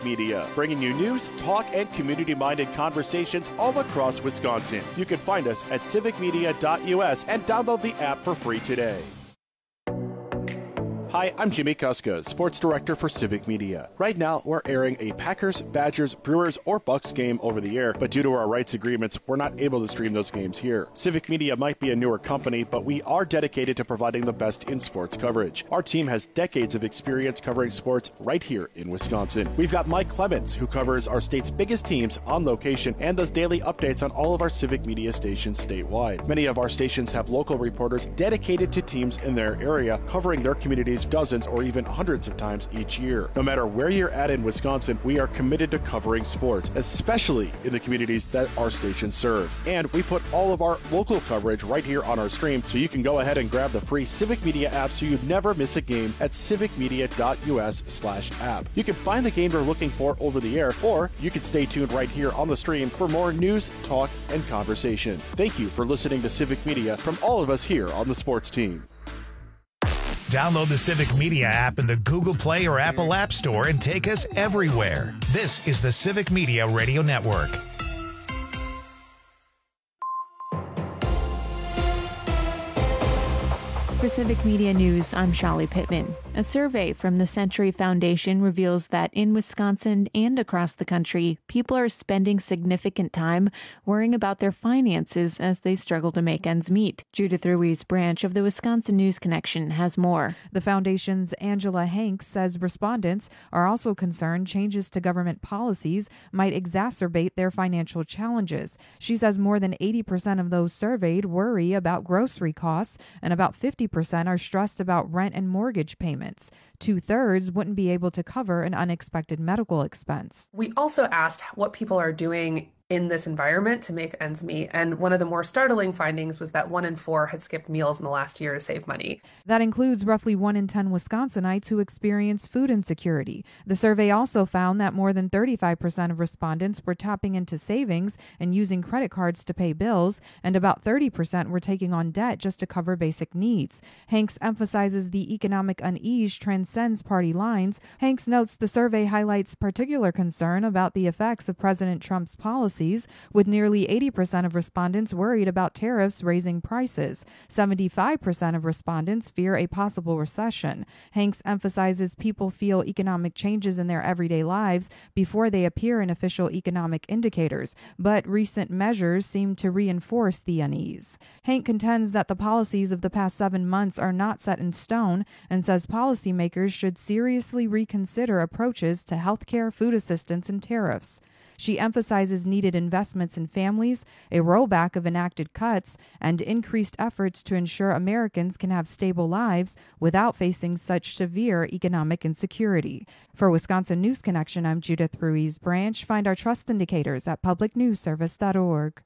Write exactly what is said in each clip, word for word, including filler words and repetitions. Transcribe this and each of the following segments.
Media, bringing you news, talk, and community-minded conversations all across Wisconsin. You can find us at civic media dot U S and download the app for free today. Hi, I'm Jimmy Kuska, Sports Director for Civic Media. Right now, we're airing a Packers, Badgers, Brewers, or Bucks game over the air, but due to our rights agreements, we're not able to stream those games here. Civic Media might be a newer company, but we are dedicated to providing the best in sports coverage. Our team has decades of experience covering sports right here in Wisconsin. We've got Mike Clemens, who covers our state's biggest teams on location and does daily updates on all of our Civic Media stations statewide. Many of our stations have local reporters dedicated to teams in their area, covering their communities dozens or even hundreds of times each year. No matter where you're at in Wisconsin, we are committed to covering sports, especially in the communities that our stations serve. And we put all of our local coverage right here on our stream, so you can go ahead and grab the free Civic Media app so you never miss a game at civic media dot U S slash app. You can find the game you're looking for over the air, or you can stay tuned right here on the stream for more news, talk, and conversation. Thank you for listening to Civic Media from all of us here on the sports team. Download the Civic Media app in the Google Play or Apple App Store and take us everywhere. This is the Civic Media Radio Network. For Civic Media News, I'm Shali Pittman. A survey from the Century Foundation reveals that in Wisconsin and across the country, people are spending significant time worrying about their finances as they struggle to make ends meet. Judith Ruiz branch of the Wisconsin News Connection has more. The foundation's Angela Hanks says respondents are also concerned changes to government policies might exacerbate their financial challenges. She says more than eighty percent of those surveyed worry about grocery costs, and about fifty percent are stressed about rent and mortgage payments. Two-thirds wouldn't be able to cover an unexpected medical expense. We also asked what people are doing in this environment to make ends meet. And one of the more startling findings was that one in four had skipped meals in the last year to save money. That includes roughly one in ten Wisconsinites who experience food insecurity. The survey also found that more than thirty-five percent of respondents were tapping into savings and using credit cards to pay bills, and about thirty percent were taking on debt just to cover basic needs. Hanks emphasizes the economic unease transcends party lines. Hanks notes the survey highlights particular concern about the effects of President Trump's policies, with nearly eighty percent of respondents worried about tariffs raising prices. seventy-five percent of respondents fear a possible recession. Hanks emphasizes people feel economic changes in their everyday lives before they appear in official economic indicators, but recent measures seem to reinforce the unease. Hank contends that the policies of the past seven months are not set in stone and says policymakers should seriously reconsider approaches to health care, food assistance, and tariffs. She emphasizes needed investments in families, a rollback of enacted cuts, and increased efforts to ensure Americans can have stable lives without facing such severe economic insecurity. For Wisconsin News Connection, I'm Judith Ruiz Branch. Find our trust indicators at public news service dot org.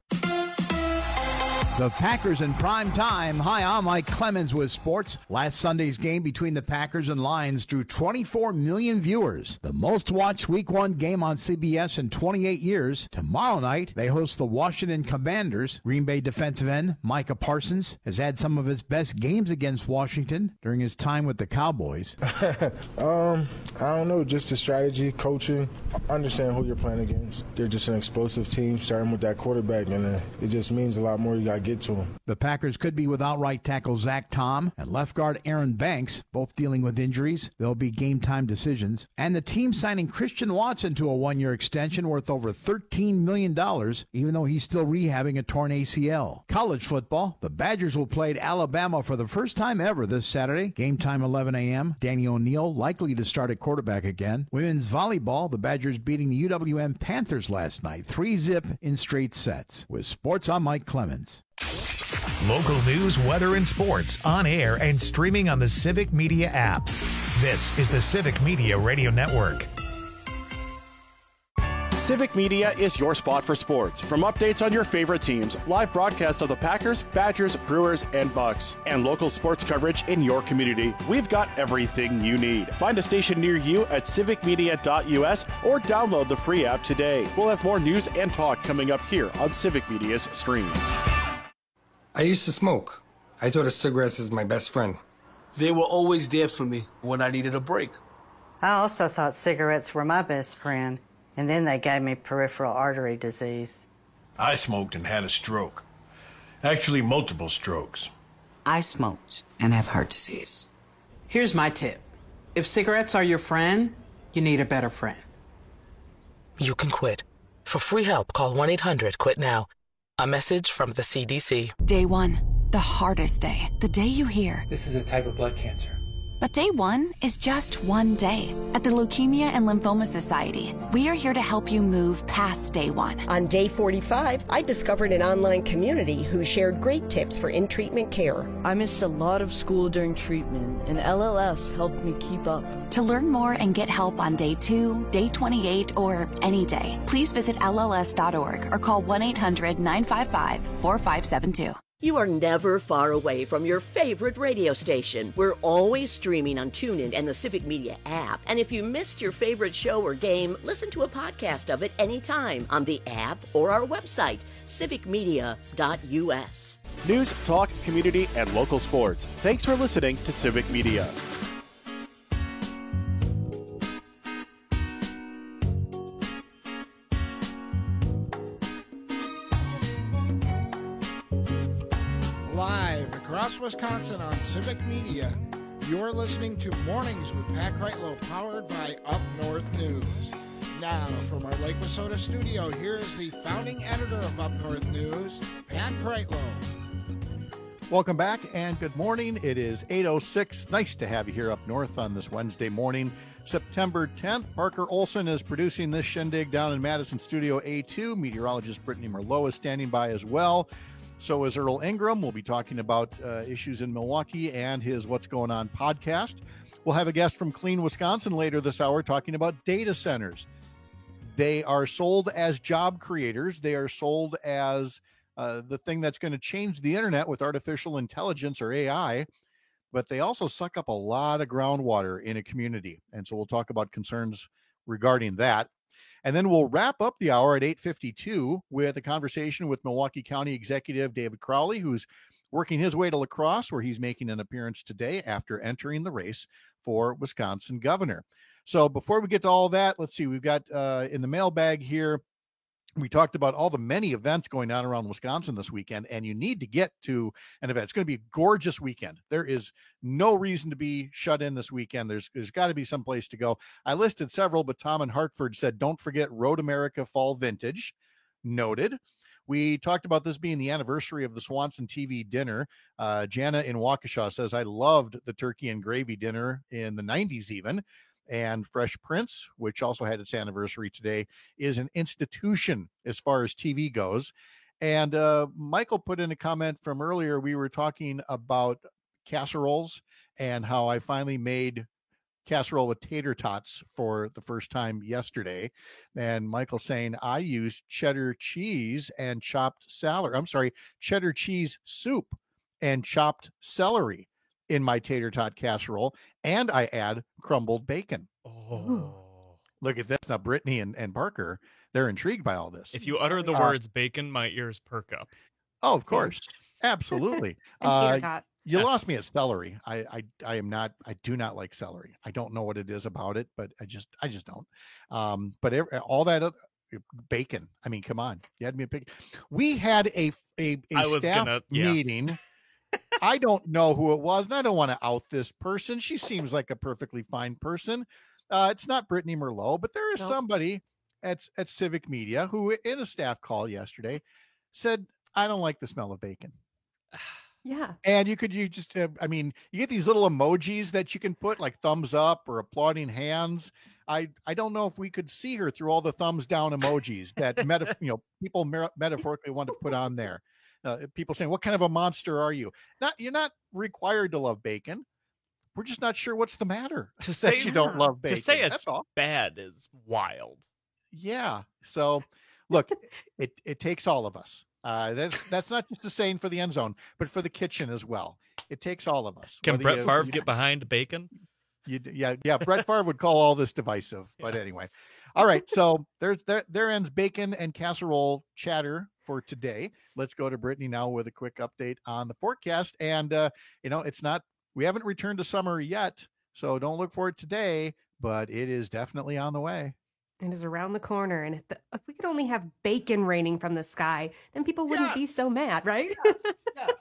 The Packers in prime time. Hi, I'm Mike Clemens with sports. Last Sunday's game between the Packers and Lions drew twenty-four million viewers, the most watched week one game on C B S in twenty-eight years. Tomorrow night, they host the Washington Commanders. Green Bay defensive end Micah Parsons has had some of his best games against Washington during his time with the Cowboys. um, I don't know, just the strategy, coaching, understand who you're playing against. They're just an explosive team, starting with that quarterback, and uh, it just means a lot more. You got to get to him. The Packers could be without right tackle Zach Tom and left guard Aaron Banks, both dealing with injuries. There'll be game time decisions. And the team signing Christian Watson to a one-year extension worth over thirteen million dollars, even though he's still rehabbing a torn A C L. College football, the Badgers will play at Alabama for the first time ever this Saturday. Game time eleven a.m. Danny O'Neal likely to start at quarterback again. Women's volleyball, the Badgers beating the U W M Panthers last night, three zip in straight sets. With sports, I'm Mike Clemens. Local news, weather, and sports on air and streaming on the Civic Media app. This is the Civic Media Radio Network. Civic Media is your spot for sports. From updates on your favorite teams, live broadcasts of the Packers, Badgers, Brewers, and Bucks, and local sports coverage in your community, we've got everything you need. Find a station near you at civic media dot U S or download the free app today. We'll have more news and talk coming up here on Civic Media's stream. I used to smoke. I thought of cigarettes as my best friend. They were always there for me when I needed a break. I also thought cigarettes were my best friend, and then they gave me peripheral artery disease. I smoked and had a stroke. Actually, multiple strokes. I smoked and have heart disease. Here's my tip. If cigarettes are your friend, you need a better friend. You can quit. For free help, call one eight hundred quit now. A message from the C D C. Day one, the hardest day. The day you hear, this is a type of blood cancer. But day one is just one day. At the Leukemia and Lymphoma Society, we are here to help you move past day one. On day forty-five, I discovered an online community who shared great tips for in-treatment care. I missed a lot of school during treatment, and L L S helped me keep up. To learn more and get help on day two, day twenty-eight, or any day, please visit L L S dot org or call one eight hundred nine five five four five seven two. You are never far away from your favorite radio station. We're always streaming on TuneIn and the Civic Media app. And if you missed your favorite show or game, listen to a podcast of it anytime on the app or our website, civic media dot u s. News, talk, community, and local sports. Thanks for listening to Civic Media. Live across Wisconsin on Civic Media, you're listening to Mornings with Pat Kreitlow, powered by Up North News. Now, from our Lake Wissota studio, here is the founding editor of Up North News, Pat Kreitlow. Welcome back and good morning. It is eight oh six. Nice to have you here up north on this Wednesday morning, September tenth. Parker Olson is producing this shindig down in Madison Studio A two. Meteorologist Brittany Merlot is standing by as well. So is Earl Ingram. We'll be talking about uh, issues in Milwaukee and his What's Going On podcast. We'll have a guest from Clean Wisconsin later this hour talking about data centers. They are sold as job creators. They are sold as uh, the thing that's going to change the internet with artificial intelligence or A I, but they also suck up a lot of groundwater in a community. And so we'll talk about concerns regarding that. And then we'll wrap up the hour at eight fifty-two with a conversation with Milwaukee County Executive David Crowley, who's working his way to La Crosse, where he's making an appearance today after entering the race for Wisconsin governor. So before we get to all that, let's see, we've got uh, in the mailbag here, we talked about all the many events going on around Wisconsin this weekend, and you need to get to an event. It's going to be a gorgeous weekend. There is no reason to be shut in this weekend. There's there's got to be some place to go. I listed several, but Tom in Hartford said, don't forget Road America Fall Vintage. Noted. We talked about this being the anniversary of the Swanson T V dinner. Uh, Jana in Waukesha says, I loved the turkey and gravy dinner in the nineties even. And Fresh Prince, which also had its anniversary today, is an institution as far as T V goes. And uh, Michael put in a comment from earlier. We were talking about casseroles and how I finally made casserole with tater tots for the first time yesterday. And Michael saying, I used cheddar cheese and chopped celery. I'm sorry, cheddar cheese soup and chopped celery in my tater tot casserole, and I add crumbled bacon. Oh, look at this. Now, Brittany and, and Parker, they're intrigued by all this. If you utter the uh, words bacon, my ears perk up. Oh, of course. Absolutely. uh, you yeah. lost me at celery. I, I, I am not, I do not like celery. I don't know what it is about it, but I just, I just don't. Um, but every, all that other, bacon. I mean, come on. You had me a pick. We had a, a, a staff gonna, yeah. meeting. I don't know who it was, and I don't want to out this person. She seems like a perfectly fine person. Uh, it's not Brittany Merlot, but there is nope. somebody at, at Civic Media who, in a staff call yesterday, said, I don't like the smell of bacon. Yeah. And you could, you just, uh, I mean, you get these little emojis that you can put, like thumbs up or applauding hands. I, I don't know if we could see her through all the thumbs down emojis that meta, you know, people mer- metaphorically want to put on there. Uh, people saying, what kind of a monster are you? Not, you're not required to love bacon. We're just not sure what's the matter to say that you don't love bacon. To say it's bad is wild. Yeah. So look, it, it takes all of us. Uh, that's, that's not just a saying for the end zone, but for the kitchen as well. It takes all of us. Can Whether Brett you, Favre you, get behind bacon? You, yeah. Yeah. Brett Favre would call all this divisive, but yeah. Anyway. All right. So there's, there, there ends bacon and casserole chatter for today. Let's go to Brittany now with a quick update on the forecast. And, uh, you know, it's not, we haven't returned to summer yet, so don't look for it today, but it is definitely on the way. It is around the corner. And if, the, if we could only have bacon raining from the sky, then people wouldn't yes. be so mad, right? Yes. yes.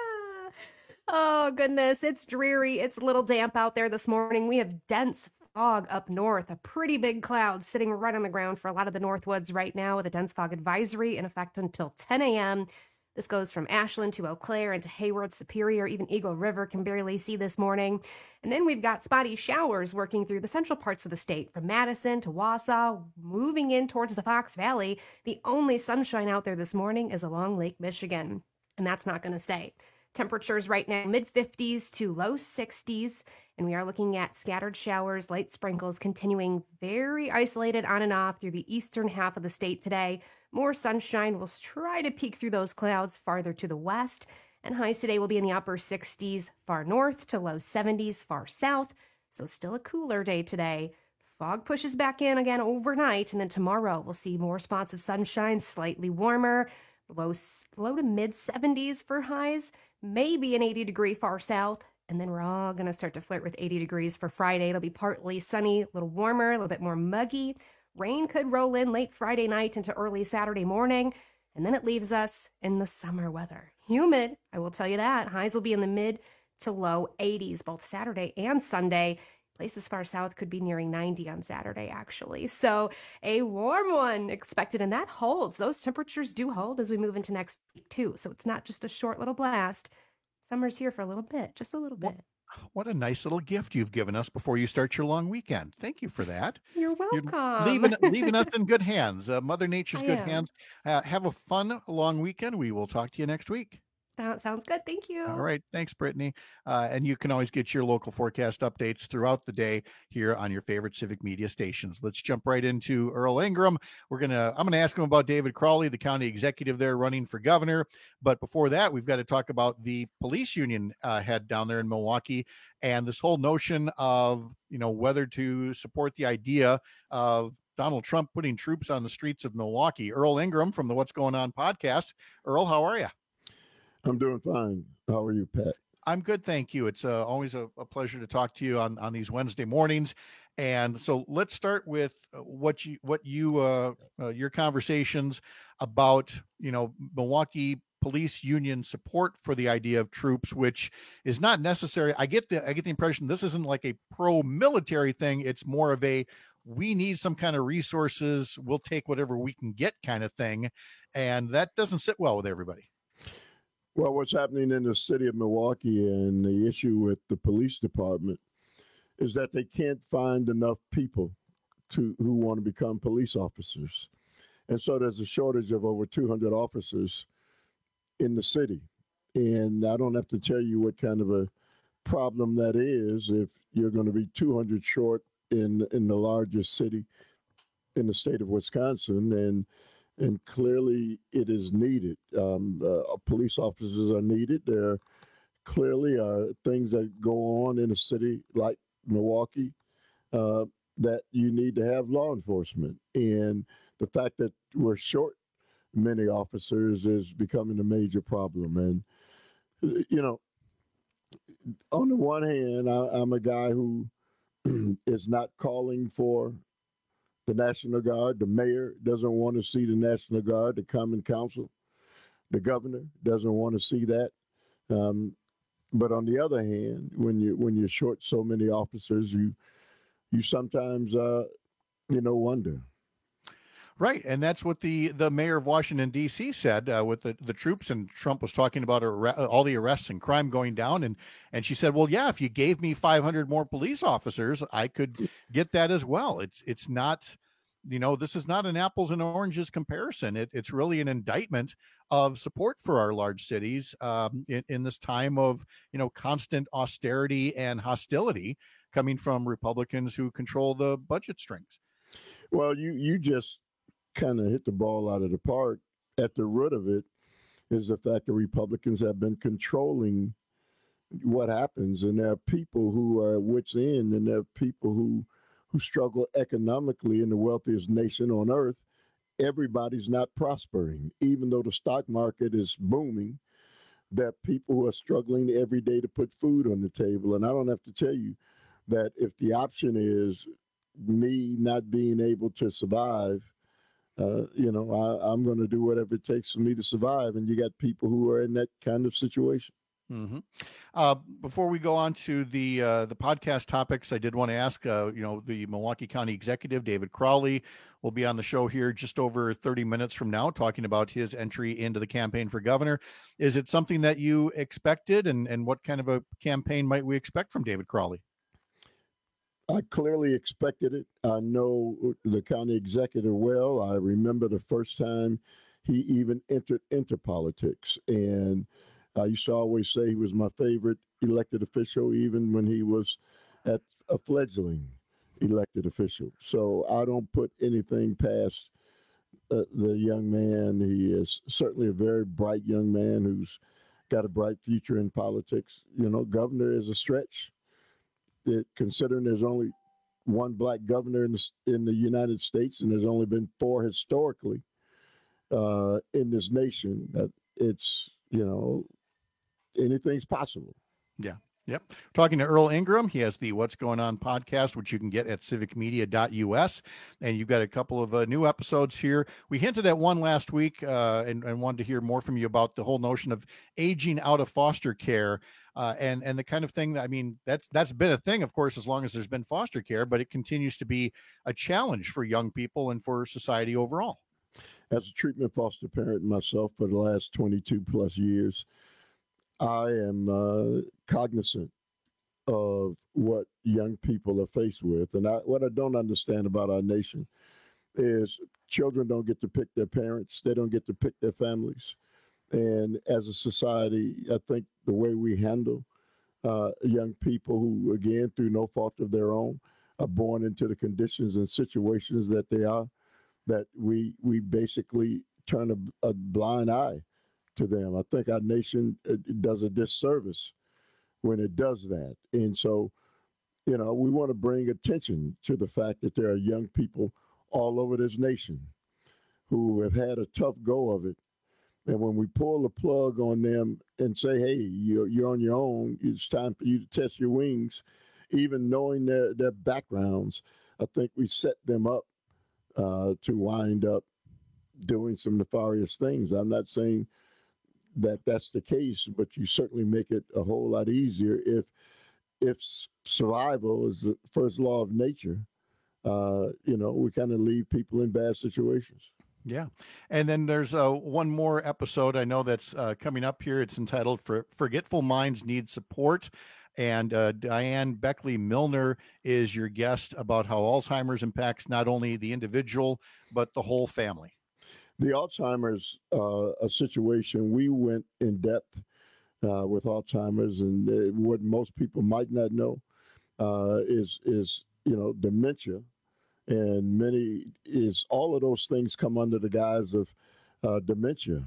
Oh, goodness. It's dreary. It's a little damp out there this morning. We have dense fog up north, a pretty big cloud sitting right on the ground for a lot of the Northwoods right now with a dense fog advisory in effect until ten a.m. This goes from Ashland to Eau Claire into Hayward, Superior. Even Eagle River can barely see this morning. And then we've got spotty showers working through the central parts of the state, from Madison to Wausau, moving in towards the Fox Valley. The only sunshine out there this morning is along Lake Michigan, and that's not going to stay. Temperatures right now mid fifties to low sixties, and we are looking at scattered showers, light sprinkles continuing very isolated on and off through the eastern half of the state today. More sunshine will try to peek through those clouds farther to the west, and highs today will be in the upper sixties far north to low seventies far south, so still a cooler day today. Fog pushes back in again overnight, and then tomorrow we'll see more spots of sunshine, slightly warmer, low, low to mid seventies for highs, maybe an eighty degree far south, and then we're all going to start to flirt with eighty degrees for Friday. It'll be partly sunny, a little warmer, a little bit more muggy. Rain could roll in late Friday night into early Saturday morning, and then it leaves us in the summer weather. Humid, I will tell you that. Highs will be in the mid to low eighties both Saturday and Sunday. Places far south could be nearing ninety on Saturday, actually. So a warm one expected, and that holds. Those temperatures do hold as we move into next week, too. So it's not just a short little blast. Summer's here for a little bit, just a little bit. What a nice little gift you've given us before you start your long weekend. Thank you for that. You're welcome. You're leaving, leaving us in good hands, uh, Mother Nature's I good am. hands. Uh, have a fun long weekend. We will talk to you next week. That sounds good. Thank you. All right. Thanks, Brittany. Uh, and you can always get your local forecast updates throughout the day here on your favorite Civic Media stations. Let's jump right into Earl Ingram. We're going to, I'm going to ask him about David Crowley, the county executive there running for governor. But before that, we've got to talk about the police union uh, head down there in Milwaukee and this whole notion of, you know, whether to support the idea of Donald Trump putting troops on the streets of Milwaukee. Earl Ingram from the What's Going On podcast. Earl, how are you? I'm doing fine. How are you, Pat? I'm good, thank you. It's uh, always a, a pleasure to talk to you on, on these Wednesday mornings. And so let's start with what you what you uh, uh, your conversations about, you know, Milwaukee police union support for the idea of troops, which is not necessary. I get the I get the impression this isn't like a pro-military thing. It's more of a we need some kind of resources. We'll take whatever we can get kind of thing, and that doesn't sit well with everybody. Well, what's happening in the city of Milwaukee and the issue with the police department is that they can't find enough people to who want to become police officers. And so there's a shortage of over two hundred officers in the city. And I don't have to tell you what kind of a problem that is if you're going to be two hundred short in in the largest city in the state of Wisconsin. And And clearly it is needed. Um, uh, police officers are needed. There clearly are things that go on in a city like Milwaukee uh, that you need to have law enforcement. And the fact that we're short many officers is becoming a major problem. And, you know, on the one hand, I, I'm a guy who is not calling for the National Guard. The mayor doesn't want to see the National Guard, the Common Council. The governor doesn't want to see that. Um, but on the other hand, when you when you're short so many officers, you you sometimes uh, you know wonder. Right, and that's what the the mayor of Washington D C said uh, with the, the troops, and Trump was talking about arre- all the arrests and crime going down, and and she said, well, yeah, if you gave me five hundred more police officers, I could get that as well. It's it's not, you know, this is not an apples and oranges comparison. It, it's really an indictment of support for our large cities um, in, in this time of, you know, constant austerity and hostility coming from Republicans who control the budget strings. Well, you you just kind of hit the ball out of the park. At the root of it is the fact that Republicans have been controlling what happens, and there are people who are at wit's end, and there are people who who struggle economically in the wealthiest nation on earth. Everybody's not prospering, even though the stock market is booming. There are people who are struggling every day to put food on the table, and I don't have to tell you that if the option is me not being able to survive, uh, you know, I, I'm going to do whatever it takes for me to survive. And you got people who are in that kind of situation. Mm-hmm. Uh, before we go on to the uh, the podcast topics, I did want to ask, uh, you know, the Milwaukee County Executive, David Crowley, will be on the show here just over thirty minutes from now, talking about his entry into the campaign for governor. Is it something that you expected, and, and what kind of a campaign might we expect from David Crowley? I clearly expected it. I know the county executive well. I remember the first time he even entered into politics, and I used to always say he was my favorite elected official, even when he was at a fledgling elected official. So I don't put anything past uh, the young man. He is certainly a very bright young man who's got a bright future in politics. You know, governor is a stretch. It, considering there's only one black governor in the, in the United States, and there's only been four historically uh, in this nation, that it's, you know, anything's possible. Yeah. Yep. Talking to Earl Ingram. He has the What's Going On podcast, which you can get at civic media dot U S. And you've got a couple of uh, new episodes here. We hinted at one last week uh, and, and wanted to hear more from you about the whole notion of aging out of foster care uh, and, and the kind of thing that, I mean, that's that's been a thing, of course, as long as there's been foster care, but it continues to be a challenge for young people and for society overall. As a treatment foster parent myself for the last twenty-two plus years, I am uh, cognizant of what young people are faced with. And I, what I don't understand about our nation is children don't get to pick their parents. They don't get to pick their families. And as a society, I think the way we handle uh, young people who, again, through no fault of their own, are born into the conditions and situations that they are, that we, we basically turn a, a blind eye to them. I think our nation does a disservice when it does that. And so, you know, we want to bring attention to the fact that there are young people all over this nation who have had a tough go of it. And when we pull the plug on them and say, hey, you're, you're on your own, it's time for you to test your wings, even knowing their, their backgrounds, I think we set them up uh, to wind up doing some nefarious things. I'm not saying that that's the case, but you certainly make it a whole lot easier if if survival is the first law of nature. Uh, you know, we kind of leave people in bad situations. Yeah. And then there's uh, one more episode I know that's uh, coming up here. It's entitled For Forgetful Minds Need Support. And uh, Diane Beckley Milner is your guest about how Alzheimer's impacts not only the individual, but the whole family. The Alzheimer's uh, a situation, we went in depth uh, with Alzheimer's, and uh, what most people might not know uh, is, is, you know, dementia. And many is all of those things come under the guise of uh, dementia,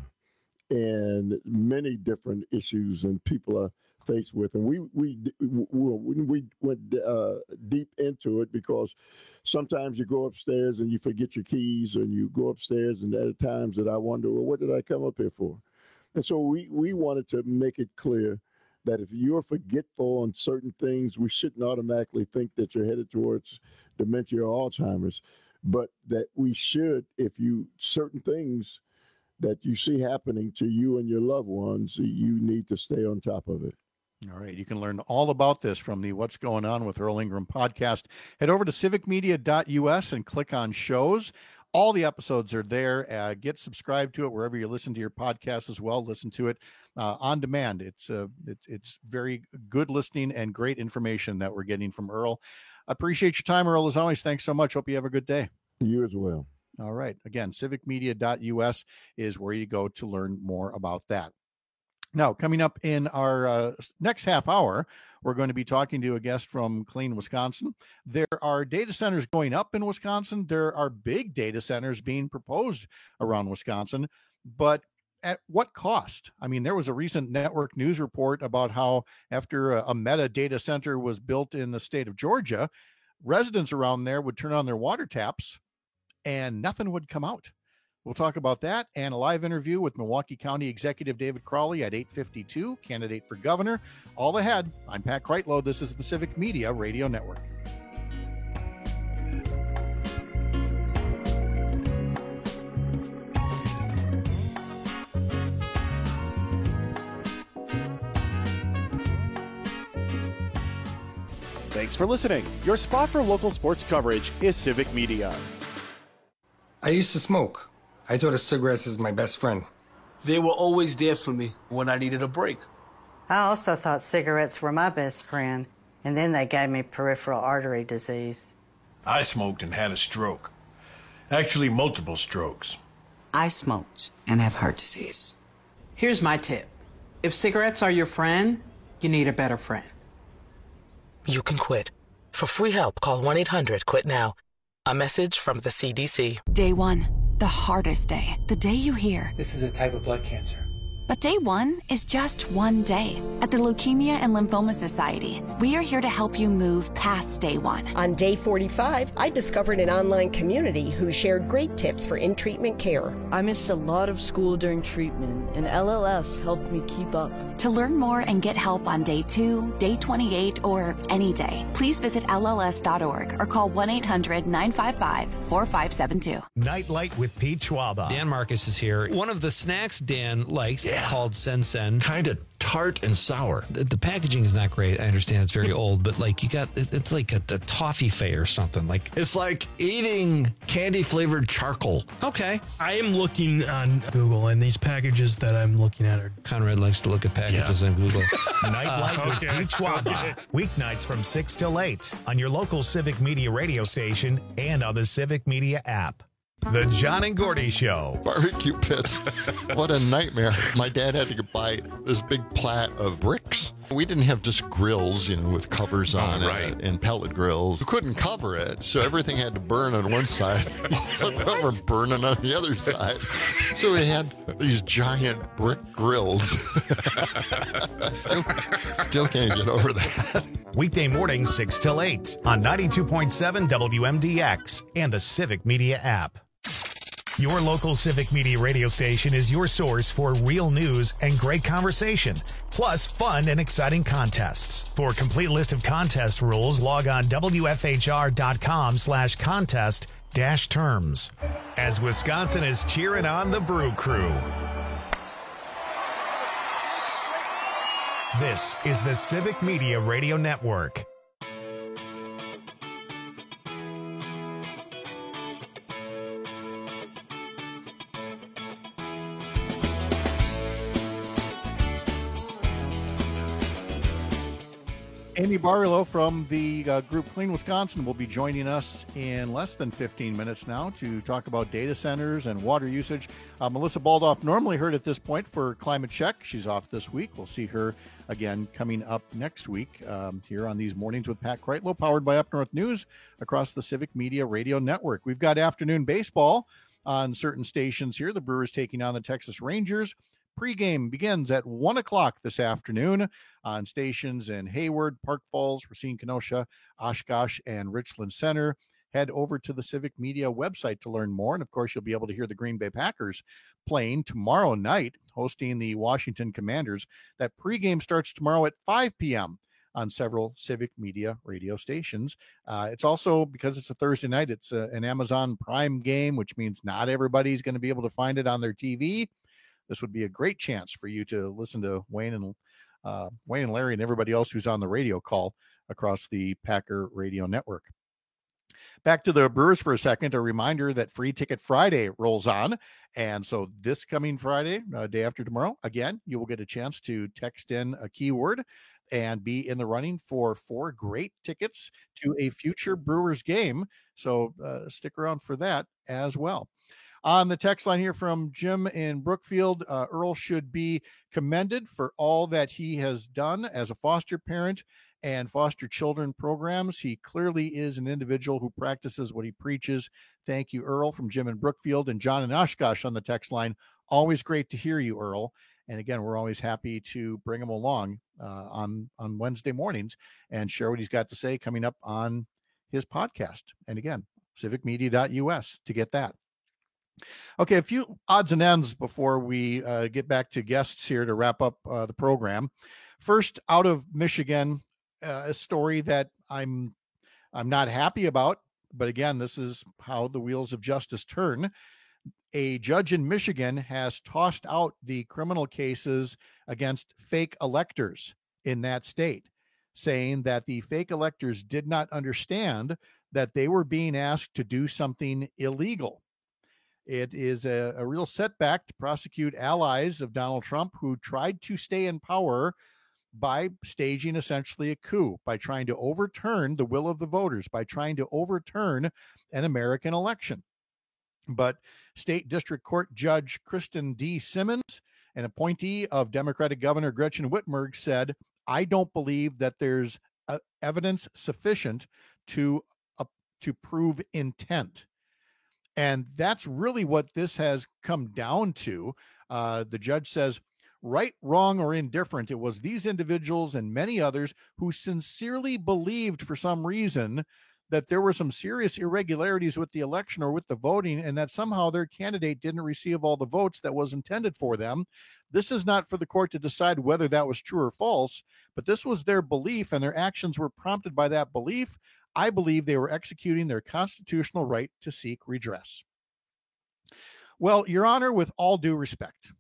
and many different issues and people are faced with. And we we we, we went uh, deep into it because sometimes you go upstairs and you forget your keys, and you go upstairs, and there are times that I wonder, well, what did I come up here for? And so we, we wanted to make it clear that if you're forgetful on certain things, we shouldn't automatically think that you're headed towards dementia or Alzheimer's, but that we should, if you, certain things that you see happening to you and your loved ones, you need to stay on top of it. All right. You can learn all about this from the What's Going On with Earl Ingram podcast. Head over to civic media dot U S and click on shows. All the episodes are there. Uh, get subscribed to it wherever you listen to your podcast as well. Listen to it uh, on demand. It's uh, it's it's very good listening and great information that we're getting from Earl. Appreciate your time, Earl, as always. Thanks so much. Hope you have a good day. You as well. All right. Again, civic media dot U S is where you go to learn more about that. Now, coming up in our uh, next half hour, we're going to be talking to a guest from Killeen, Wisconsin. There are data centers going up in Wisconsin. There are big data centers being proposed around Wisconsin, but at what cost? I mean, there was a recent network news report about how after a, a Meta data center was built in the state of Georgia, residents around there would turn on their water taps and nothing would come out. We'll talk about that and a live interview with Milwaukee County Executive David Crowley at eight fifty-two, candidate for governor. All ahead. I'm Pat Kreitlow. This is the Civic Media Radio Network. Thanks for listening. Your spot for local sports coverage is Civic Media. I used to smoke. I thought of cigarettes as my best friend. They were always there for me when I needed a break. I also thought cigarettes were my best friend, and then they gave me peripheral artery disease. I smoked and had a stroke. Actually, multiple strokes. I smoked and have heart disease. Here's my tip. If cigarettes are your friend, you need a better friend. You can quit. For free help, call one eight hundred quit now. A message from the C D C. Day one, the hardest day. The day you hear, this is a type of blood cancer. But day one is just one day. At the Leukemia and Lymphoma Society, we are here to help you move past day one. On day forty-five, I discovered an online community who shared great tips for in-treatment care. I missed a lot of school during treatment, and L L S helped me keep up. To learn more and get help on day two, day twenty-eight, or any day, please visit L L S dot org or call one eight hundred nine five five four five seven two. Nightlight with Pete Schwaba. Dan Marcus is here. One of the snacks Dan likes yeah. called Sen Sen. Kind of tart and sour. The, the packaging is not great. I understand it's very old, but like you got, it, it's like a, a toffee fay or something. Like it's like eating candy flavored charcoal. Okay. I am looking on Google, and these packages that I'm looking at are. Conrad likes to look at packages yeah. on Google. Nightlight uh, with okay. Pete Schwaba. Okay. Weeknights from six till eight on your local Civic Media radio station and on the Civic Media app. The John and Gordy Show. Barbecue pits. What a nightmare. My dad had to buy this big plat of bricks. We didn't have just grills, you know, with covers on oh, right. it and pellet grills. We couldn't cover it, so everything had to burn on one side. So cover burning on the other side. So we had these giant brick grills. still, still can't get over that. Weekday mornings, six till eight on ninety-two point seven W M D X and the Civic Media app. Your local Civic Media radio station is your source for real news and great conversation, plus fun and exciting contests. For a complete list of contest rules, log on W F H R dot com slash contest dash terms. As Wisconsin is cheering on the Brew Crew. This is the Civic Media Radio Network. Amy Barlow from the uh, group Clean Wisconsin will be joining us in less than fifteen minutes now to talk about data centers and water usage. Uh, Melissa Baldoff, normally heard at this point for Climate Check. She's off this week. We'll see her again coming up next week um, here on these mornings with Pat Kreitlow, powered by Up North News across the Civic Media Radio Network. We've got afternoon baseball on certain stations here. The Brewers taking on the Texas Rangers. Pregame begins at one o'clock this afternoon on stations in Hayward, Park Falls, Racine, Kenosha, Oshkosh, and Richland Center. Head over to the Civic Media website to learn more. And, of course, you'll be able to hear the Green Bay Packers playing tomorrow night, hosting the Washington Commanders. That pregame starts tomorrow at five p.m. on several Civic Media radio stations. Uh, it's also, because it's a Thursday night, it's a, an Amazon Prime game, which means not everybody's going to be able to find it on their T V. This would be a great chance for you to listen to Wayne and uh, Wayne and Larry and everybody else who's on the radio call across the Packer Radio Network. Back to the Brewers for a second. A reminder that Free Ticket Friday rolls on. And so this coming Friday, uh, day after tomorrow, again, you will get a chance to text in a keyword and be in the running for four great tickets to a future Brewers game. So uh, stick around for that as well. On the text line here from Jim in Brookfield, uh, Earl should be commended for all that he has done as a foster parent and foster children programs. He clearly is an individual who practices what he preaches. Thank you, Earl, from Jim in Brookfield. And John in Oshkosh on the text line. Always great to hear you, Earl. And again, we're always happy to bring him along uh, on, on Wednesday mornings and share what he's got to say coming up on his podcast. And again, civic media dot U S to get that. Okay, a few odds and ends before we uh, get back to guests here to wrap up uh, the program. First, out of Michigan, uh, a story that I'm I'm not happy about, but again, this is how the wheels of justice turn. A judge in Michigan has tossed out the criminal cases against fake electors in that state, saying that the fake electors did not understand that they were being asked to do something illegal. It is a, a real setback to prosecute allies of Donald Trump who tried to stay in power by staging essentially a coup, by trying to overturn the will of the voters, by trying to overturn an American election. But State District Court Judge Kristen D. Simmons, an appointee of Democratic Governor Gretchen Whitmer, said, I don't believe that there's uh, evidence sufficient to uh, to prove intent. And that's really what this has come down to. Uh, the judge says, right, wrong, or indifferent, it was these individuals and many others who sincerely believed for some reason that there were some serious irregularities with the election or with the voting, and that somehow their candidate didn't receive all the votes that was intended for them. This is not for the court to decide whether that was true or false, but this was their belief, and their actions were prompted by that belief. I believe they were executing their constitutional right to seek redress. Well, Your Honor, with all due respect,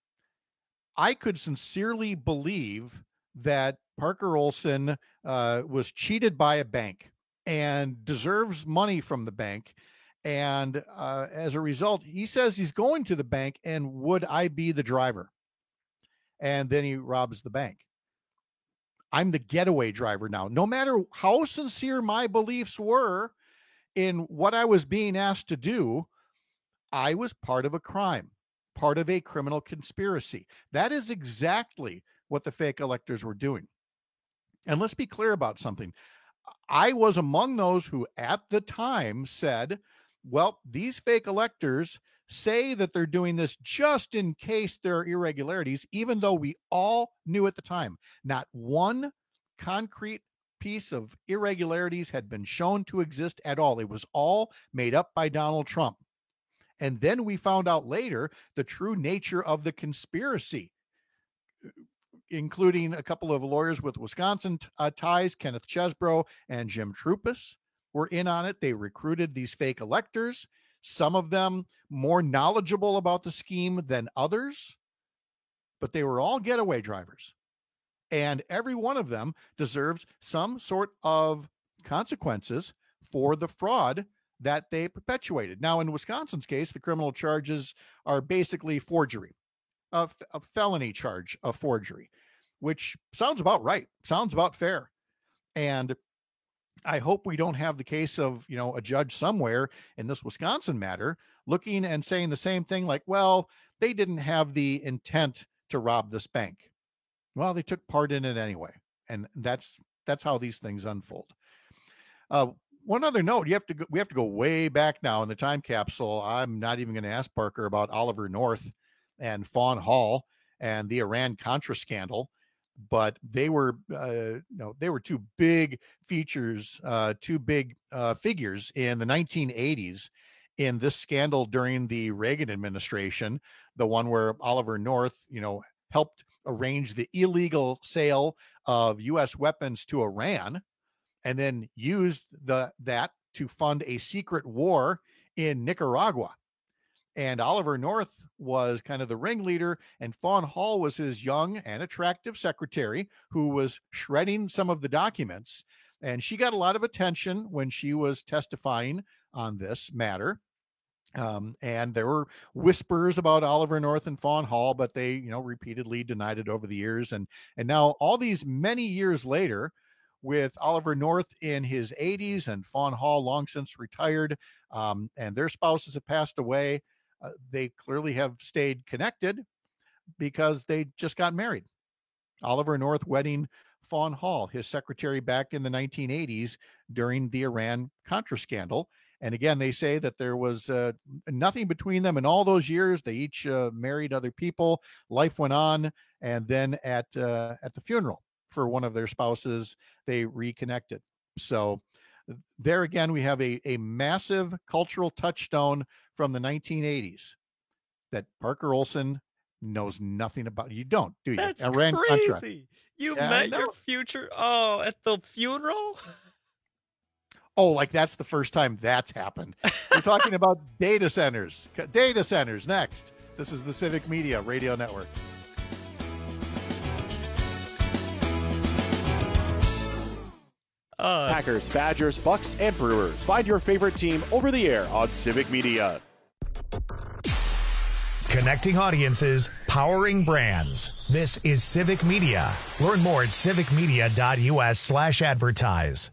I could sincerely believe that Parker Olson uh, was cheated by a bank and deserves money from the bank. And uh, as a result, he says he's going to the bank, and would I be the driver? And then he robs the bank. I'm the getaway driver now. No matter how sincere my beliefs were in what I was being asked to do, I was part of a crime, part of a criminal conspiracy. That is exactly what the fake electors were doing. And let's be clear about something. I was among those who at the time said, well, these fake electors say that they're doing this just in case there are irregularities, even though we all knew at the time not one concrete piece of irregularities had been shown to exist at all. It was all made up by Donald Trump. And then we found out later the true nature of the conspiracy, including a couple of lawyers with Wisconsin uh, ties, Kenneth Chesbro and Jim Trupus, were in on it. They recruited these fake electors, some of them more knowledgeable about the scheme than others, but they were all getaway drivers. And every one of them deserves some sort of consequences for the fraud that they perpetuated. Now, in Wisconsin's case, the criminal charges are basically forgery, a, a felony charge of forgery, which sounds about right, sounds about fair. And I hope we don't have the case of, you know, a judge somewhere in this Wisconsin matter looking and saying the same thing, like, well, they didn't have the intent to rob this bank. Well, they took part in it anyway. And that's that's how these things unfold. Uh, one other note, you have to go, we have to go way back now in the time capsule. I'm not even going to ask Parker about Oliver North and Fawn Hall and the Iran-Contra scandal, but they were, uh, no, they were two big features, uh, two big uh, figures in the nineteen eighties in this scandal during the Reagan administration, the one where Oliver North, you know, helped arrange the illegal sale of U S weapons to Iran, and then used the that to fund a secret war in Nicaragua. And Oliver North was kind of the ringleader, and Fawn Hall was his young and attractive secretary who was shredding some of the documents. And she got a lot of attention when she was testifying on this matter. Um, and there were whispers about Oliver North and Fawn Hall, but they, you know, repeatedly denied it over the years. And, and now all these many years later, with Oliver North in his eighties and Fawn Hall long since retired, um, and their spouses have passed away, uh, they clearly have stayed connected because they just got married. Oliver North wedding Fawn Hall, his secretary back in the nineteen eighties during the Iran-Contra scandal. And again, they say that there was uh, nothing between them in all those years. They each uh, married other people. Life went on. And then at uh, at the funeral for one of their spouses, they reconnected. So there again, we have a, a massive cultural touchstone from the nineteen eighties that Parker Olson knows nothing about. You don't, do you? That's Iran crazy. Contra. You Yeah, I met know. your future, oh, at the funeral? Oh, like that's the first time that's happened. We're talking about data centers. Data centers next. This is the Civic Media Radio Network. Uh. Packers, Badgers, Bucks, and Brewers. Find your favorite team over the air on Civic Media. Connecting audiences, powering brands. This is Civic Media. Learn more at civicmedia.us slash advertise.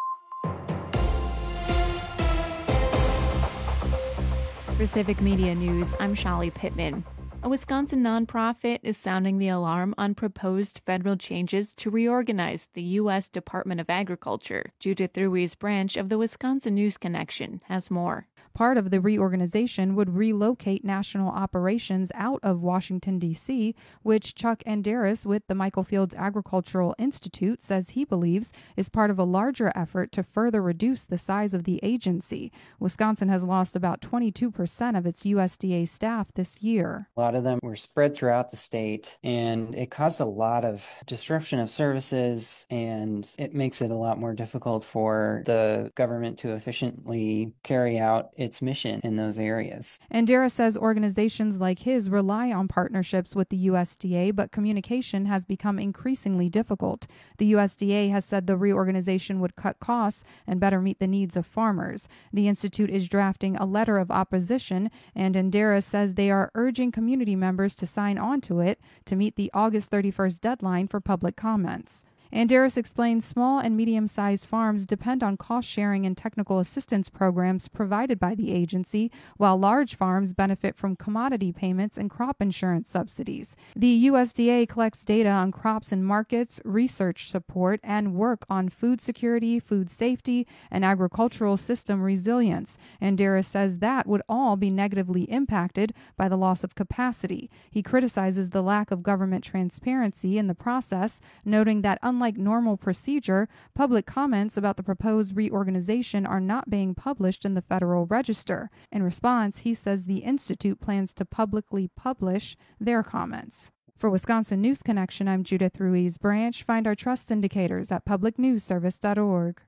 For Civic Media News, I'm Shali Pittman. A Wisconsin nonprofit is sounding the alarm on proposed federal changes to reorganize the U S Department of Agriculture. Judith Ruiz Branch of the Wisconsin News Connection has more. Part of the reorganization would relocate national operations out of Washington, D C, which Chuck Anderis with the Michael Fields Agricultural Institute says he believes is part of a larger effort to further reduce the size of the agency. Wisconsin has lost about twenty-two percent of its U S D A staff this year. A lot of them were spread throughout the state, and it caused a lot of disruption of services, and it makes it a lot more difficult for the government to efficiently carry out its mission in those areas. Andera says organizations like his rely on partnerships with the U S D A, but communication has become increasingly difficult. The U S D A has said the reorganization would cut costs and better meet the needs of farmers. The Institute is drafting a letter of opposition, and Andera says they are urging community members to sign on to it to meet the August thirty-first deadline for public comments. Anderis explains small and medium-sized farms depend on cost-sharing and technical assistance programs provided by the agency, while large farms benefit from commodity payments and crop insurance subsidies. The U S D A collects data on crops and markets, research support, and work on food security, food safety, and agricultural system resilience. Anderis says that would all be negatively impacted by the loss of capacity. He criticizes the lack of government transparency in the process, noting that unlike Unlike normal procedure, public comments about the proposed reorganization are not being published in the Federal Register. In response, he says the Institute plans to publicly publish their comments. For Wisconsin News Connection, I'm Judith Ruiz Branch. Find our trust indicators at public news service dot org.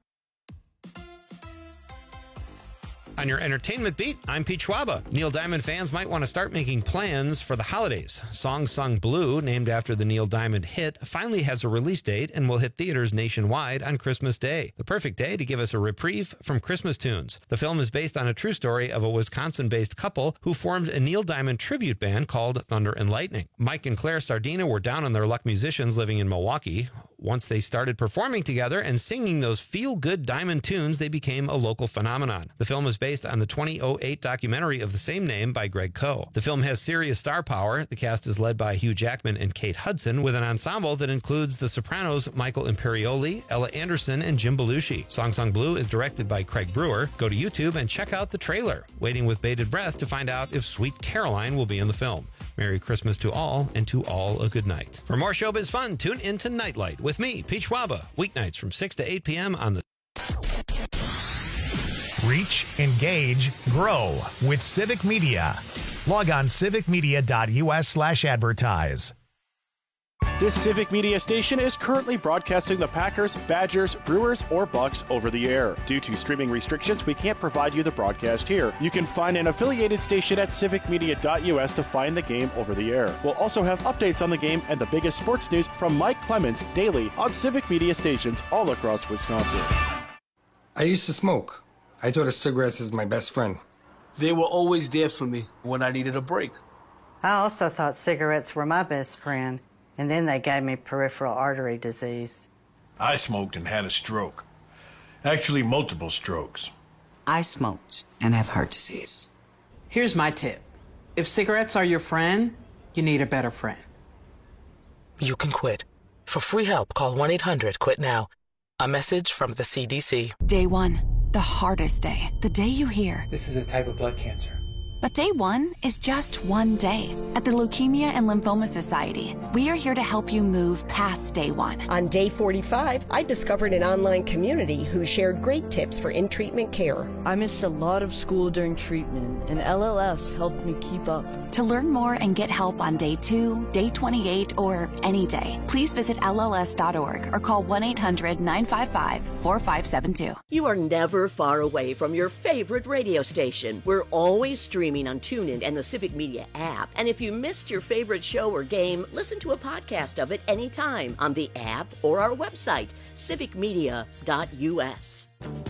On your entertainment beat, I'm Pete Schwaba. Neil Diamond fans might want to start making plans for the holidays. Song Sung Blue, named after the Neil Diamond hit, finally has a release date and will hit theaters nationwide on Christmas Day. The perfect day to give us a reprieve from Christmas tunes. The film is based on a true story of a Wisconsin-based couple who formed a Neil Diamond tribute band called Thunder and Lightning. Mike and Claire Sardina were down on their luck musicians living in Milwaukee. Once they started performing together and singing those feel-good Diamond tunes, they became a local phenomenon. The film is based on the two thousand eight documentary of the same name by Greg Coe. The film has serious star power. The cast is led by Hugh Jackman and Kate Hudson, with an ensemble that includes The Sopranos' Michael Imperioli, Ella Anderson, and Jim Belushi. Song Sung Blue is directed by Craig Brewer. Go to YouTube and check out the trailer. Waiting with bated breath to find out if Sweet Caroline will be in the film. Merry Christmas to all, and to all a good night. For more showbiz fun, tune in to Nightlight with me, Pete Schwaba, weeknights from six to eight p.m. on the... Reach, engage, grow with Civic Media. Log on civicmedia.us slash advertise. This Civic Media station is currently broadcasting the Packers, Badgers, Brewers, or Bucks over the air. Due to streaming restrictions, we can't provide you the broadcast here. You can find an affiliated station at civicmedia.us to find the game over the air. We'll also have updates on the game and the biggest sports news from Mike Clemens daily on Civic Media stations all across Wisconsin. I used to smoke. I thought of cigarettes as my best friend. They were always there for me when I needed a break. I also thought cigarettes were my best friend. And then they gave me peripheral artery disease. I smoked and had a stroke. Actually, multiple strokes. I smoked and have heart disease. Here's my tip. If cigarettes are your friend, you need a better friend. You can quit. For free help, call one eight hundred quit now. A message from the C D C. Day one, the hardest day. The day you hear, this is a type of blood cancer. But day one is just one day. At the Leukemia and Lymphoma Society, we are here to help you move past day one. On day forty-five, I discovered an online community who shared great tips for in-treatment care. I missed a lot of school during treatment, and L L S helped me keep up. To learn more and get help on day two, day twenty-eight, or any day, please visit L L S dot org or call one eight hundred nine five five four five seven two. You are never far away from your favorite radio station. We're always streaming streaming on TuneIn and the Civic Media app. And if you missed your favorite show or game, listen to a podcast of it anytime on the app or our website, civic media dot u s.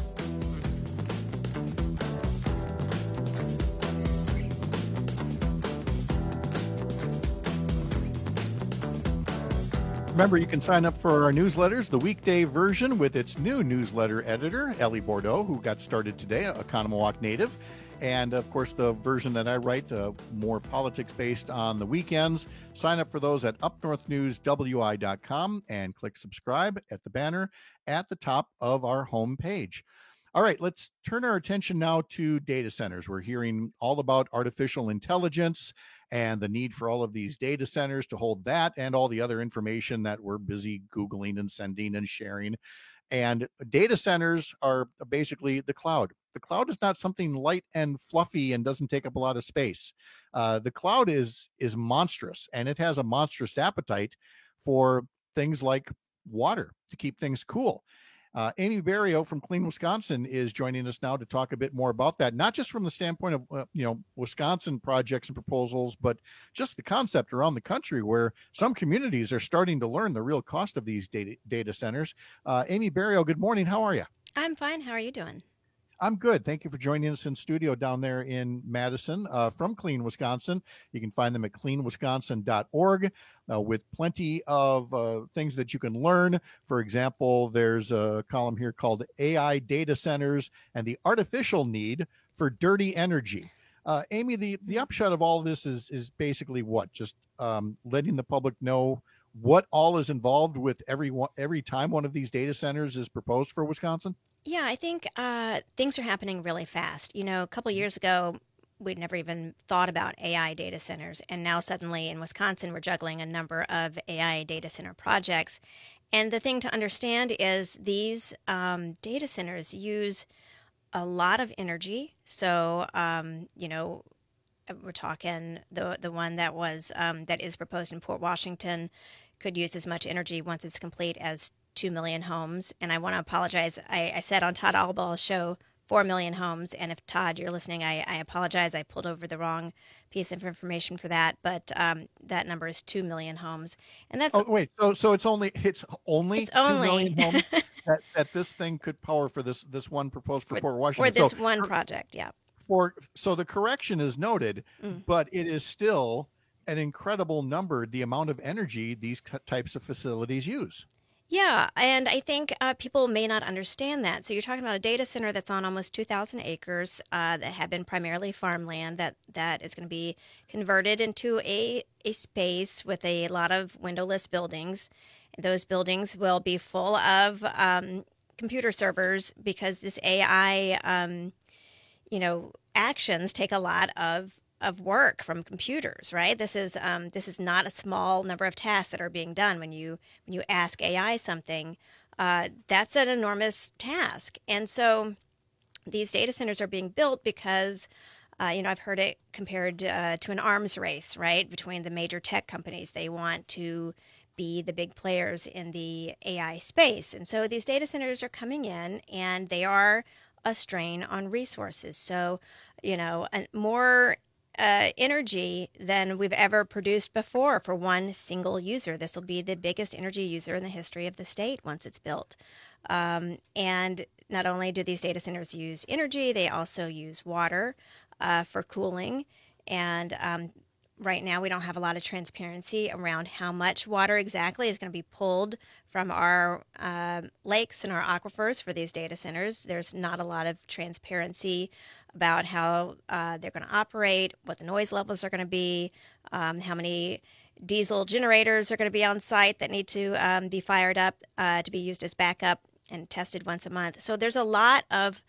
Remember, you can sign up for our newsletters, the weekday version with its new newsletter editor, Ellie Bordeaux, who got started today, a Conomowoc native. And, of course, the version that I write, uh, more politics-based on the weekends. Sign up for those at up north news w i dot com and click subscribe at the banner at the top of our homepage. All right, let's turn our attention now to data centers. We're hearing all about artificial intelligence and the need for all of these data centers to hold that and all the other information that we're busy Googling and sending and sharing. And data centers are basically the cloud. The cloud is not something light and fluffy and doesn't take up a lot of space. Uh, the cloud is is monstrous, and it has a monstrous appetite for things like water to keep things cool. Uh, Amy Barrio from Clean Wisconsin is joining us now to talk a bit more about that, not just from the standpoint of, uh, you know, Wisconsin projects and proposals, but just the concept around the country where some communities are starting to learn the real cost of these data, data centers. Uh, Amy Barrio, good morning. How are you? I'm fine. How are you doing? I'm good. Thank you for joining us in studio down there in Madison uh, from Clean Wisconsin. You can find them at clean wisconsin dot org uh, with plenty of uh, things that you can learn. For example, there's a column here called A I Data Centers and the Artificial Need for Dirty Energy. Uh, Amy, the, the upshot of all of this is, is basically what? Just um, letting the public know what all is involved with every, one, every time one of these data centers is proposed for Wisconsin? Yeah, I think uh, things are happening really fast. You know, a couple of years ago, we'd never even thought about A I data centers. And now suddenly in Wisconsin, we're juggling a number of A I data center projects. And the thing to understand is these um, data centers use a lot of energy. So, um, you know, we're talking the the one that was um, that is proposed in Port Washington could use as much energy once it's complete as two million homes. And I want to apologize. I, I said on Todd Alball's show, four million homes. And if, Todd, you're listening, I, I apologize. I pulled over the wrong piece of information for that. But um, that number is two million homes. And that's... Oh, wait. So so it's only it's only it's only two million homes that, that this thing could power for this, this one proposed for, for Port Washington. For this so, one project, yeah. For So the correction is noted, mm. but it is still an incredible number, the amount of energy these types of facilities use. Yeah, and I think uh, people may not understand that. So you're talking about a data center that's on almost two thousand acres uh, that had been primarily farmland that, that is going to be converted into a, a space with a lot of windowless buildings. Those buildings will be full of um, computer servers because this A I, um, you know, actions take a lot of of work from computers, right? This is um, this is not a small number of tasks that are being done when you when you ask A I something. Uh, that's an enormous task, and so these data centers are being built because uh, you know I've heard it compared uh, to an arms race, right, between the major tech companies. They want to be the big players in the A I space, and so these data centers are coming in, and they are a strain on resources. So, you know, more Uh, energy than we've ever produced before for one single user. This will be the biggest energy user in the history of the state once it's built. Um, and not only do these data centers use energy, they also use water uh, for cooling. And um, right now we don't have a lot of transparency around how much water exactly is going to be pulled from our uh, lakes and our aquifers for these data centers. There's not a lot of transparency about how uh, they're going to operate, what the noise levels are going to be, um, how many diesel generators are going to be on site that need to um, be fired up uh, to be used as backup and tested once a month. So there's a lot of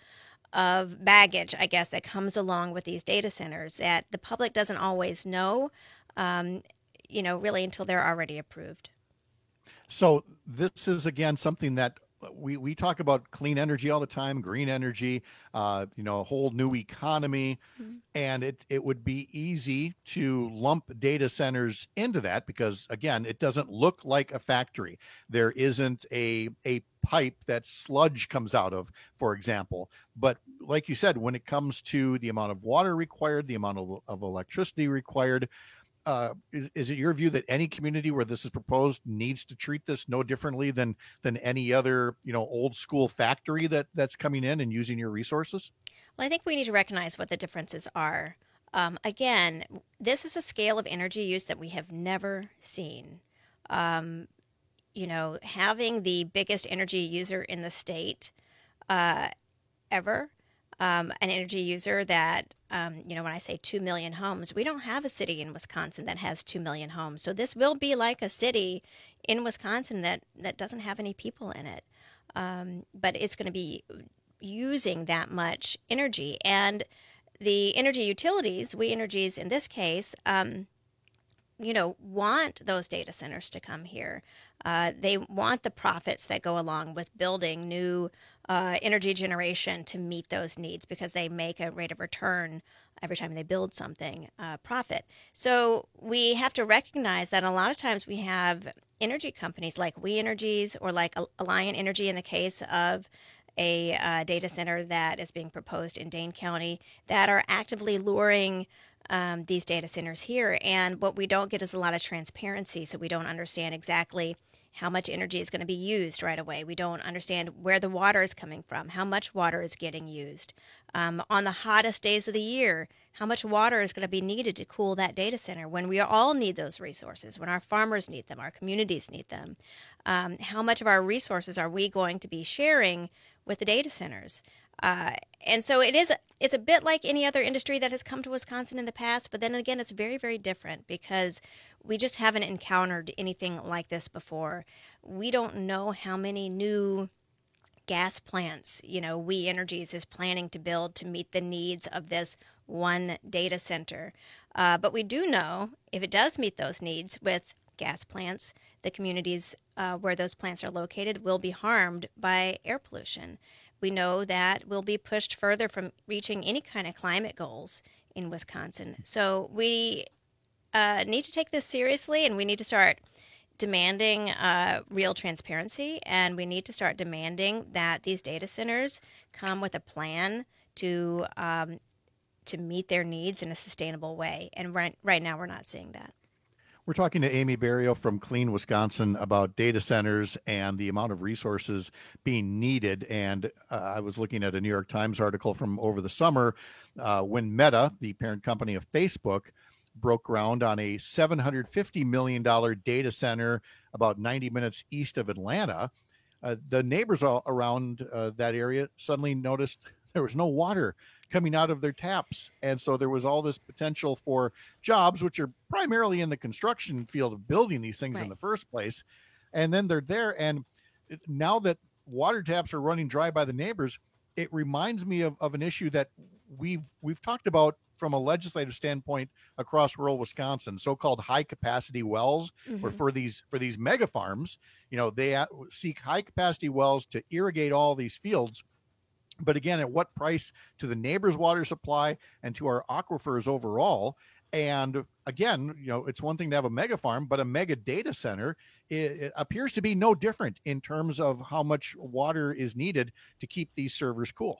of baggage, I guess, that comes along with these data centers that the public doesn't always know, um, you know, really until they're already approved. So this is, again, something that we, we talk about clean energy all the time, green energy, uh, you know, a whole new economy. Mm-hmm. And it, it would be easy to lump data centers into that because, again, it doesn't look like a factory. There isn't a, a pipe that sludge comes out of, for example. But like you said, when it comes to the amount of water required, the amount of, of electricity required, Uh, is, is it your view that any community where this is proposed needs to treat this no differently than than any other, you know, old school factory that that's coming in and using your resources? Well, I think we need to recognize what the differences are. Um, again, this is a scale of energy use that we have never seen. Um, you know, having the biggest energy user in the state uh, ever. Um, an energy user that, um, you know, when I say two million homes, we don't have a city in Wisconsin that has two million homes. So this will be like a city in Wisconsin that, that doesn't have any people in it. Um, but it's going to be using that much energy. And the energy utilities, We Energies in this case, um, you know, want those data centers to come here. Uh, they want the profits that go along with building new uh, energy generation to meet those needs because they make a rate of return every time they build something, uh, profit. So we have to recognize that a lot of times we have energy companies like We Energies or like Alliant Energy in the case of a uh, data center that is being proposed in Dane County that are actively luring um, these data centers here. And what we don't get is a lot of transparency, so we don't understand exactly how much energy is going to be used right away. We don't understand where the water is coming from, how much water is getting used. Um, on the hottest days of the year, how much water is going to be needed to cool that data center when we all need those resources, when our farmers need them, our communities need them. Um, how much of our resources are we going to be sharing with the data centers? Uh, and so it is, it's a bit like any other industry that has come to Wisconsin in the past, but then again, it's very, very different because we just haven't encountered anything like this before. We don't know how many new gas plants, you know, We Energies is planning to build to meet the needs of this one data center. Uh, but we do know if it does meet those needs with gas plants, the communities uh, where those plants are located will be harmed by air pollution. We know that we'll be pushed further from reaching any kind of climate goals in Wisconsin. So we uh, need to take this seriously, and we need to start demanding uh, real transparency, and we need to start demanding that these data centers come with a plan to um, to meet their needs in a sustainable way. And right, right now, we're not seeing that. We're talking to Amy Barrio from Clean Wisconsin about data centers and the amount of resources being needed. And uh, I was looking at a New York Times article from over the summer uh, when Meta, the parent company of Facebook, broke ground on a seven hundred fifty million dollars data center about ninety minutes east of Atlanta. Uh, the neighbors all around uh, that area suddenly noticed there was no water coming out of their taps. And so there was all this potential for jobs, which are primarily in the construction field of building these things right. in the first place. And then they're there. And now that water taps are running dry by the neighbors, it reminds me of, of an issue that we've we've talked about from a legislative standpoint across rural Wisconsin, so-called high capacity wells, mm-hmm. or for these for these mega farms, you know, they seek high capacity wells to irrigate all these fields. But again, at what price to the neighbor's water supply and to our aquifers overall? And again, you know, it's one thing to have a mega farm, but a mega data center it, it appears to be no different in terms of how much water is needed to keep these servers cool.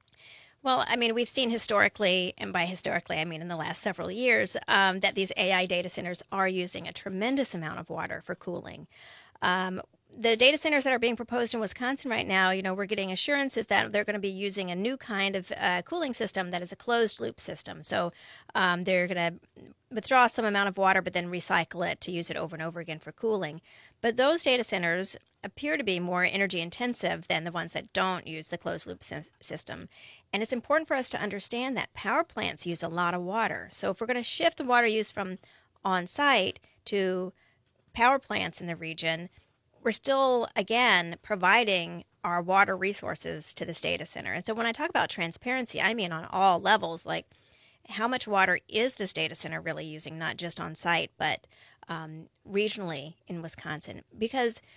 Well, I mean, we've seen historically, and by historically, I mean in the last several years, um, that these A I data centers are using a tremendous amount of water for cooling. Um, the data centers that are being proposed in Wisconsin right now, you know, we're getting assurances that they're going to be using a new kind of uh, cooling system that is a closed loop system. So um, they're going to withdraw some amount of water, but then recycle it to use it over and over again for cooling. But those data centers appear to be more energy intensive than the ones that don't use the closed loop sy- system. And it's important for us to understand that power plants use a lot of water. So if we're going to shift the water use from on site to power plants in the region, we're still, again, providing our water resources to this data center. And so when I talk about transparency, I mean on all levels, like how much water is this data center really using, not just on site, but um, regionally in Wisconsin? Because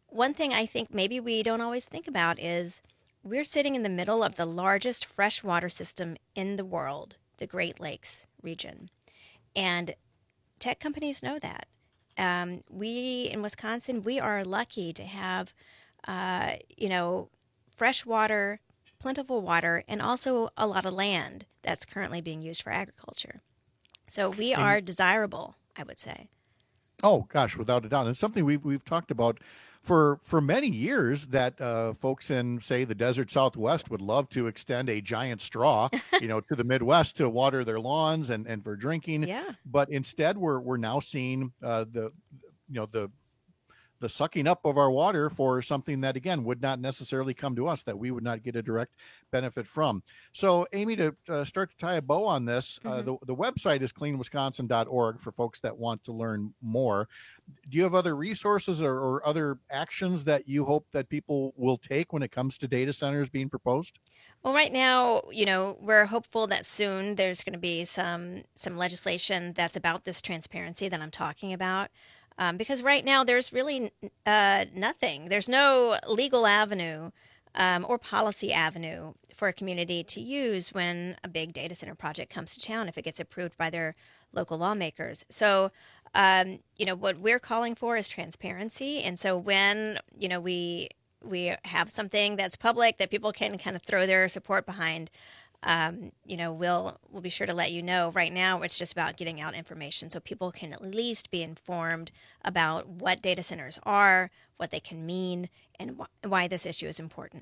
one thing I think maybe we don't always think about is we're sitting in the middle of the largest freshwater system in the world, the Great Lakes region. And tech companies know that. Um, we in Wisconsin, we are lucky to have, uh, you know, fresh water, plentiful water, and also a lot of land that's currently being used for agriculture. So we And- are desirable, I would say. Oh gosh, without a doubt. It's something we've we've talked about for for many years, that uh, folks in, say, the desert Southwest would love to extend a giant straw, you know, to the Midwest to water their lawns and, and for drinking. Yeah. But instead, we're we're now seeing uh, the you know the the sucking up of our water for something that, again, would not necessarily come to us, that we would not get a direct benefit from. So, Amy, to uh, start to tie a bow on this, uh, the, the website is clean wisconsin dot org for folks that want to learn more. Do you have other resources or, or other actions that you hope that people will take when it comes to data centers being proposed? Well, right now, you know, we're hopeful that soon there's going to be some some legislation that's about this transparency that I'm talking about. Um, because right now there's really uh, nothing. There's no legal avenue um, or policy avenue for a community to use when a big data center project comes to town if it gets approved by their local lawmakers. So, um, you know, what we're calling for is transparency. And so when, you know, we we have something that's public that people can kind of throw their support behind, Um, you know, we'll we'll be sure to let you know. Right now, it's just about getting out information so people can at least be informed about what data centers are, what they can mean, and wh- why this issue is important.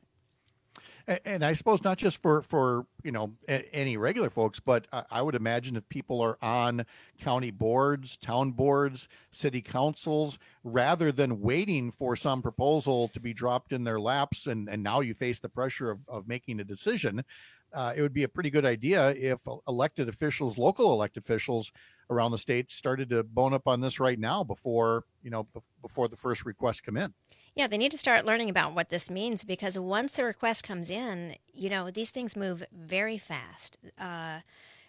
And, and I suppose not just for, for you know, a, any regular folks, but I, I would imagine if people are on county boards, town boards, city councils, rather than waiting for some proposal to be dropped in their laps, and, and now you face the pressure of, of making a decision, Uh, it would be a pretty good idea if elected officials, local elected officials around the state, started to bone up on this right now before, you know, b- before the first requests come in. Yeah, they need to start learning about what this means, because once a request comes in, you know, these things move very fast. Uh,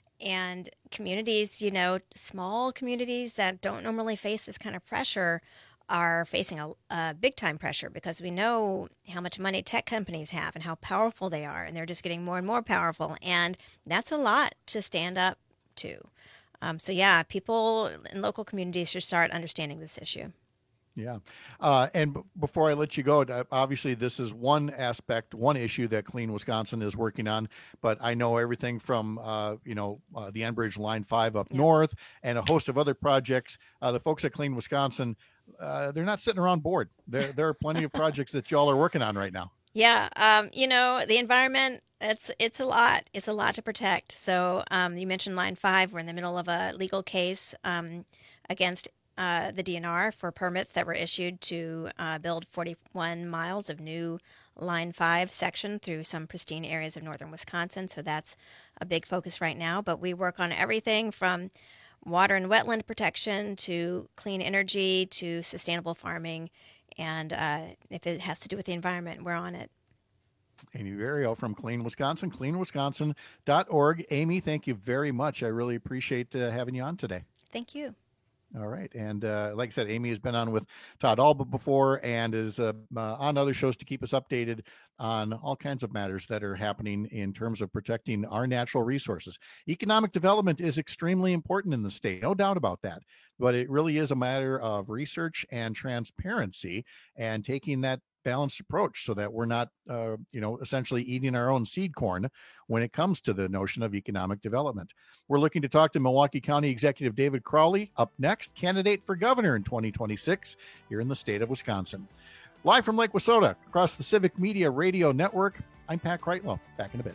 and communities, you know, small communities that don't normally face this kind of pressure are facing a, a big time pressure, because we know how much money tech companies have and how powerful they are, and they're just getting more and more powerful, and that's a lot to stand up to. Um, so yeah, people in local communities should start understanding this issue. Yeah. Uh, and b- before I let you go, uh, obviously this is one aspect, one issue that Clean Wisconsin is working on, but I know everything from, uh, you know, uh, the Enbridge Line five up yeah. north and a host of other projects. Uh, the folks at Clean Wisconsin, uh, they're not sitting around bored. There, there are plenty of projects that y'all are working on right now. Yeah. Um, you know, the environment, it's, it's a lot. It's a lot to protect. So um, you mentioned Line five. We're in the middle of a legal case um, against Uh, the D N R for permits that were issued to uh, build forty-one miles of new Line five section through some pristine areas of northern Wisconsin. So that's a big focus right now. But we work on everything from water and wetland protection to clean energy to sustainable farming. And uh, if it has to do with the environment, we're on it. Amy Vario from Clean Wisconsin, clean wisconsin dot org. Amy, thank you very much. I really appreciate uh, having you on today. Thank you. All right. And uh, like I said, Amy has been on with Todd Alba before and is uh, uh, on other shows to keep us updated on all kinds of matters that are happening in terms of protecting our natural resources. Economic development is extremely important in the state, no doubt about that. But it really is a matter of research and transparency and taking that balanced approach so that we're not, uh, you know, essentially eating our own seed corn when it comes to the notion of economic development. We're looking to talk to Milwaukee County Executive David Crowley up next, candidate for governor in twenty twenty-six here in the state of Wisconsin. Live from Lake Wissota across the Civic Media Radio Network, I'm Pat Kreitlow. Back in a bit.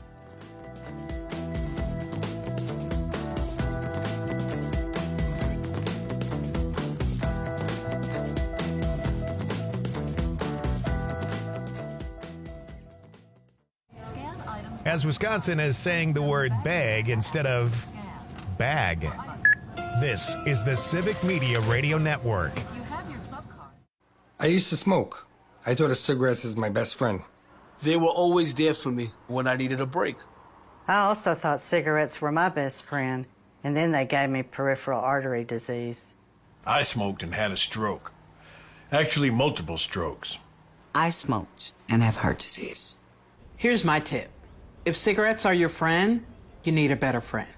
As Wisconsin is saying the word bag instead of bag. This is the Civic Media Radio Network. I used to smoke. I thought of cigarettes as my best friend. They were always there for me when I needed a break. I also thought cigarettes were my best friend, and then they gave me peripheral artery disease. I smoked and had a stroke. Actually, multiple strokes. I smoked and have heart disease. Here's my tip. If cigarettes are your friend, you need a better friend.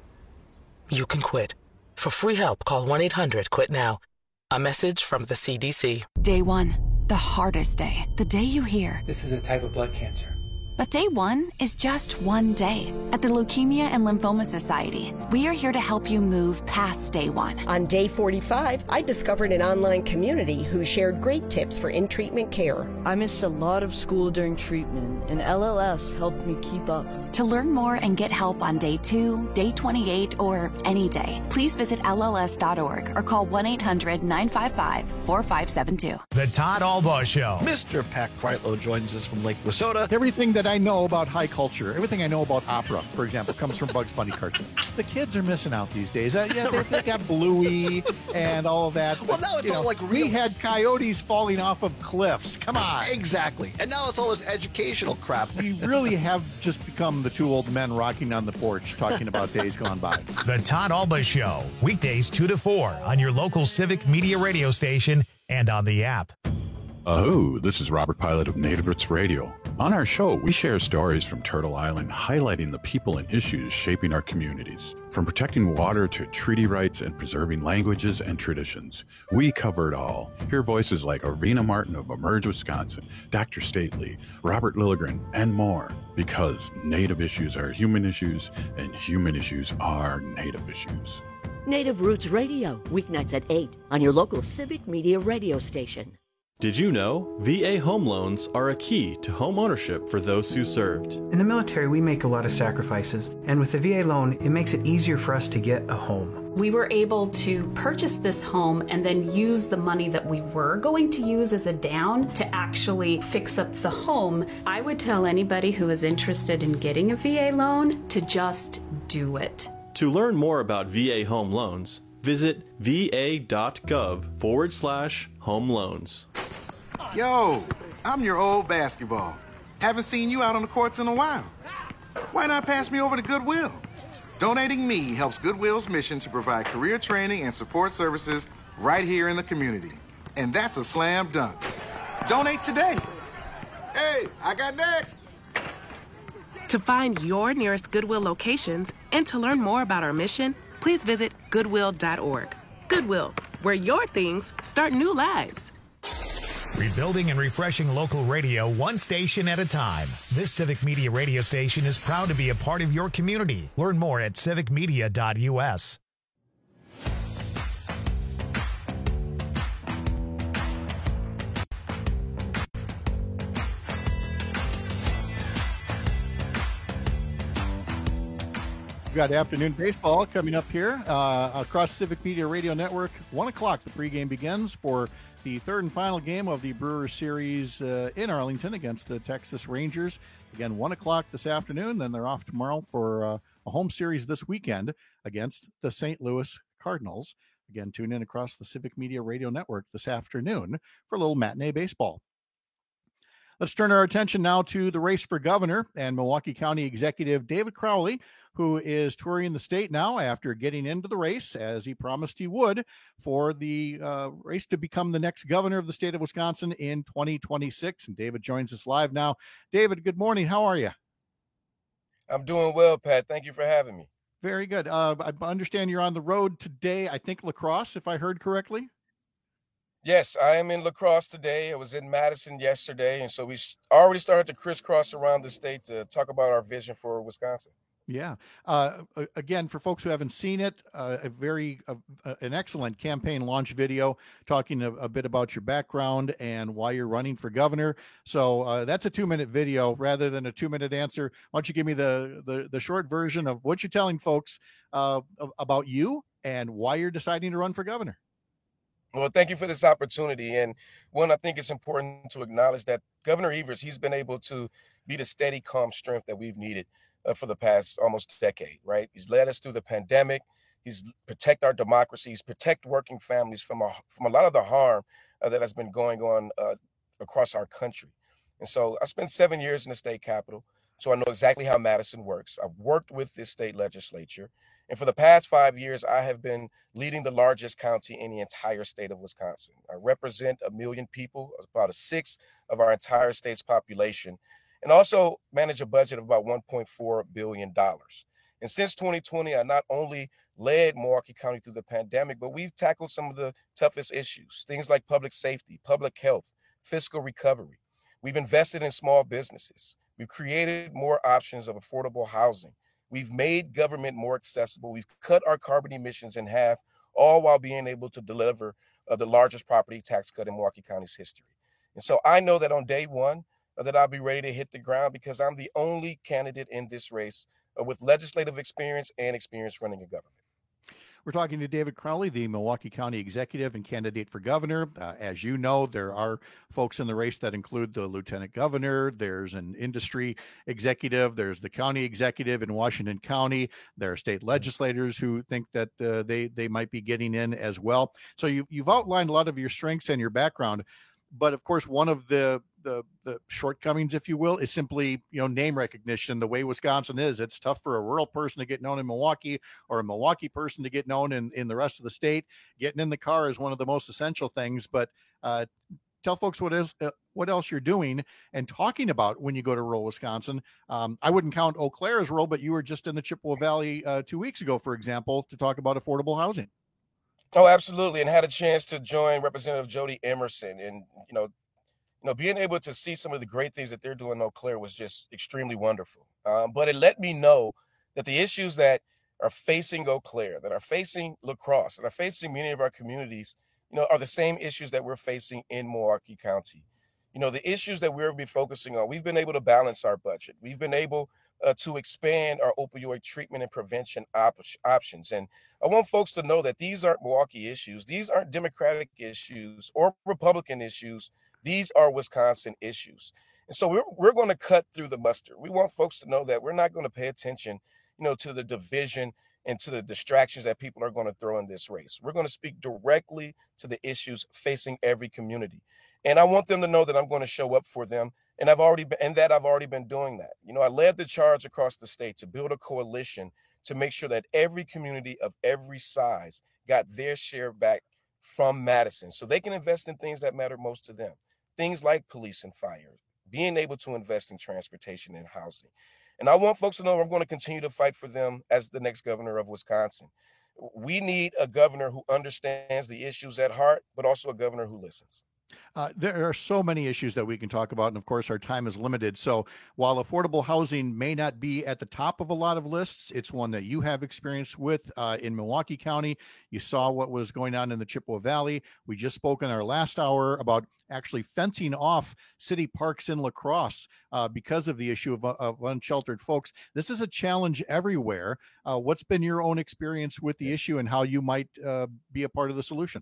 You can quit. For free help, call one eight hundred quit now. A message from the C D C. Day one, the hardest day. The day you hear, this is a type of blood cancer. But day one is just one day. At the Leukemia and Lymphoma Society, we are here to help you move past day one. On day forty-five, I discovered an online community who shared great tips for in-treatment care. I missed a lot of school during treatment, and L L S helped me keep up. To learn more and get help on day two, day twenty-eight, or any day, please visit L L S dot org or call one eight hundred nine five five four five seven two. The Todd Albaugh Show. Mister Pat Kreitlow joins us from Lake Wissota. Everything that I know about high culture, everything I know about opera, for example, comes from Bugs Bunny cartoons. The kids are missing out these days. Uh, yeah, they, they got Bluey and all of that. Well, now it's all know, like real. We had coyotes falling off of cliffs. Come on. Exactly. And now it's all this educational crap. We really have just become the two old men rocking on the porch talking about days gone by. The Todd Albaugh Show, weekdays two to four on your local Civic Media radio station and on the app. Aho, this is Robert Pilot of Native Roots Radio. On our show, we share stories from Turtle Island highlighting the people and issues shaping our communities. From protecting water to treaty rights and preserving languages and traditions, we cover it all. Hear voices like Arvina Martin of Emerge Wisconsin, Doctor Stately, Robert Lilligren, and more. Because Native issues are human issues, and human issues are Native issues. Native Roots Radio, weeknights at eight on your local Civic Media radio station. Did you know V A home loans are a key to home ownership for those who served? In the military, we make a lot of sacrifices, and with the V A loan, it makes it easier for us to get a home. We were able to purchase this home and then use the money that we were going to use as a down to actually fix up the home. I would tell anybody who is interested in getting a V A loan to just do it. To learn more about V A home loans, visit va.gov forward slash home loans. Yo, I'm your old basketball. Haven't seen you out on the courts in a while. Why not pass me over to Goodwill? Donating me helps Goodwill's mission to provide career training and support services right here in the community. And that's a slam dunk. Donate today. Hey, I got next. To find your nearest Goodwill locations and to learn more about our mission, please visit goodwill dot org. Goodwill, where your things start new lives. Rebuilding and refreshing local radio one station at a time. This Civic Media radio station is proud to be a part of your community. Learn more at civic media dot u s. We've got afternoon baseball coming up here uh, across Civic Media Radio Network. One o'clock, the pregame begins for the third and final game of the Brewers series uh, in Arlington against the Texas Rangers. Again, one o'clock this afternoon. Then they're off tomorrow for uh, a home series this weekend against the Saint Louis Cardinals. Again, tune in across the Civic Media Radio Network this afternoon for a little matinee baseball. Let's turn our attention now to the race for governor and Milwaukee County Executive David Crowley, who is touring the state now after getting into the race, as he promised he would, for the uh, race to become the next governor of the state of Wisconsin in twenty twenty-six. And David joins us live now. David, good morning. How are you? I'm doing well, Pat. Thank you for having me. Very good. Uh, I understand you're on the road today, I think La Crosse, if I heard correctly. Yes, I am in La Crosse today. I was in Madison yesterday, and so we already started to crisscross around the state to talk about our vision for Wisconsin. Yeah. Uh, again, for folks who haven't seen it, uh, a very uh, an excellent campaign launch video talking a, a bit about your background and why you're running for governor. So uh, that's a two-minute video rather than a two-minute answer. Why don't you give me the, the, the short version of what you're telling folks uh, about you and why you're deciding to run for governor? Well, thank you for this opportunity. And one, I think it's important to acknowledge that Governor Evers, he's been able to be the steady, calm strength that we've needed uh, for the past almost decade, right? He's led us through the pandemic. He's protect our democracies, protect working families from a, from a lot of the harm uh, that has been going on uh, across our country. And so I spent seven years in the state capitol, so I know exactly how Madison works. I've worked with this state legislature, And for the past five years, I have been leading the largest county in the entire state of Wisconsin. I represent a million people, about a sixth of our entire state's population, and also manage a budget of about one point four billion dollars. And since twenty twenty, I not only led Milwaukee County through the pandemic, but we've tackled some of the toughest issues, things like public safety, public health, fiscal recovery. We've invested in small businesses. We've created more options of affordable housing. We've made government more accessible. We've cut our carbon emissions in half, all while being able to deliver uh, the largest property tax cut in Milwaukee County's history. And so I know that on day one uh, that I'll be ready to hit the ground because I'm the only candidate in this race uh, with legislative experience and experience running a government. We're talking to David Crowley, the Milwaukee County executive and candidate for governor. Uh, as you know, there are folks in the race that include the lieutenant governor. There's an industry executive. There's the county executive in Washington County. There are state legislators who think that uh, they they might be getting in as well. So you, you've outlined a lot of your strengths and your background. But of course, one of the, the the shortcomings, if you will, is simply, you know, name recognition. The way Wisconsin is, it's tough for a rural person to get known in Milwaukee or a Milwaukee person to get known in, in the rest of the state. Getting in the car is one of the most essential things. But uh, tell folks what is uh, what else you're doing and talking about when you go to rural Wisconsin. Um, I wouldn't count Eau Claire as rural, but you were just in the Chippewa Valley uh, two weeks ago, for example, to talk about affordable housing. Oh, absolutely. And had a chance to join Representative Jody Emerson. And, you know, you know, being able to see some of the great things that they're doing in Eau Claire was just extremely wonderful. Um, but it let me know that the issues that are facing Eau Claire, that are facing La Crosse, that are facing many of our communities, you know, are the same issues that we're facing in Milwaukee County. You know, the issues that we'll be focusing on, we've been able to balance our budget. We've been able Uh, to expand our opioid treatment and prevention op- options. And I want folks to know that these aren't Milwaukee issues. These aren't Democratic issues or Republican issues. These are Wisconsin issues. And so we're, we're going to cut through the mustard. We want folks to know that we're not going to pay attention, you know, to the division and to the distractions that people are going to throw in this race. We're going to speak directly to the issues facing every community. And I want them to know that I'm going to show up for them. And I've already been, and that I've already been doing that. You know, I led the charge across the state to build a coalition to make sure that every community of every size got their share back from Madison so they can invest in things that matter most to them. Things like police and fire, being able to invest in transportation and housing. And I want folks to know I'm going to continue to fight for them as the next governor of Wisconsin. We need a governor who understands the issues at heart, but also a governor who listens. Uh, there are so many issues that we can talk about, and of course our time is limited. So while affordable housing may not be at the top of a lot of lists, it's one that you have experience with uh, in Milwaukee County. You saw what was going on in the Chippewa Valley. We just spoke in our last hour about actually fencing off city parks in La Crosse uh, because of the issue of, of unsheltered folks. This is a challenge everywhere. Uh, what's been your own experience with the issue and how you might uh, be a part of the solution?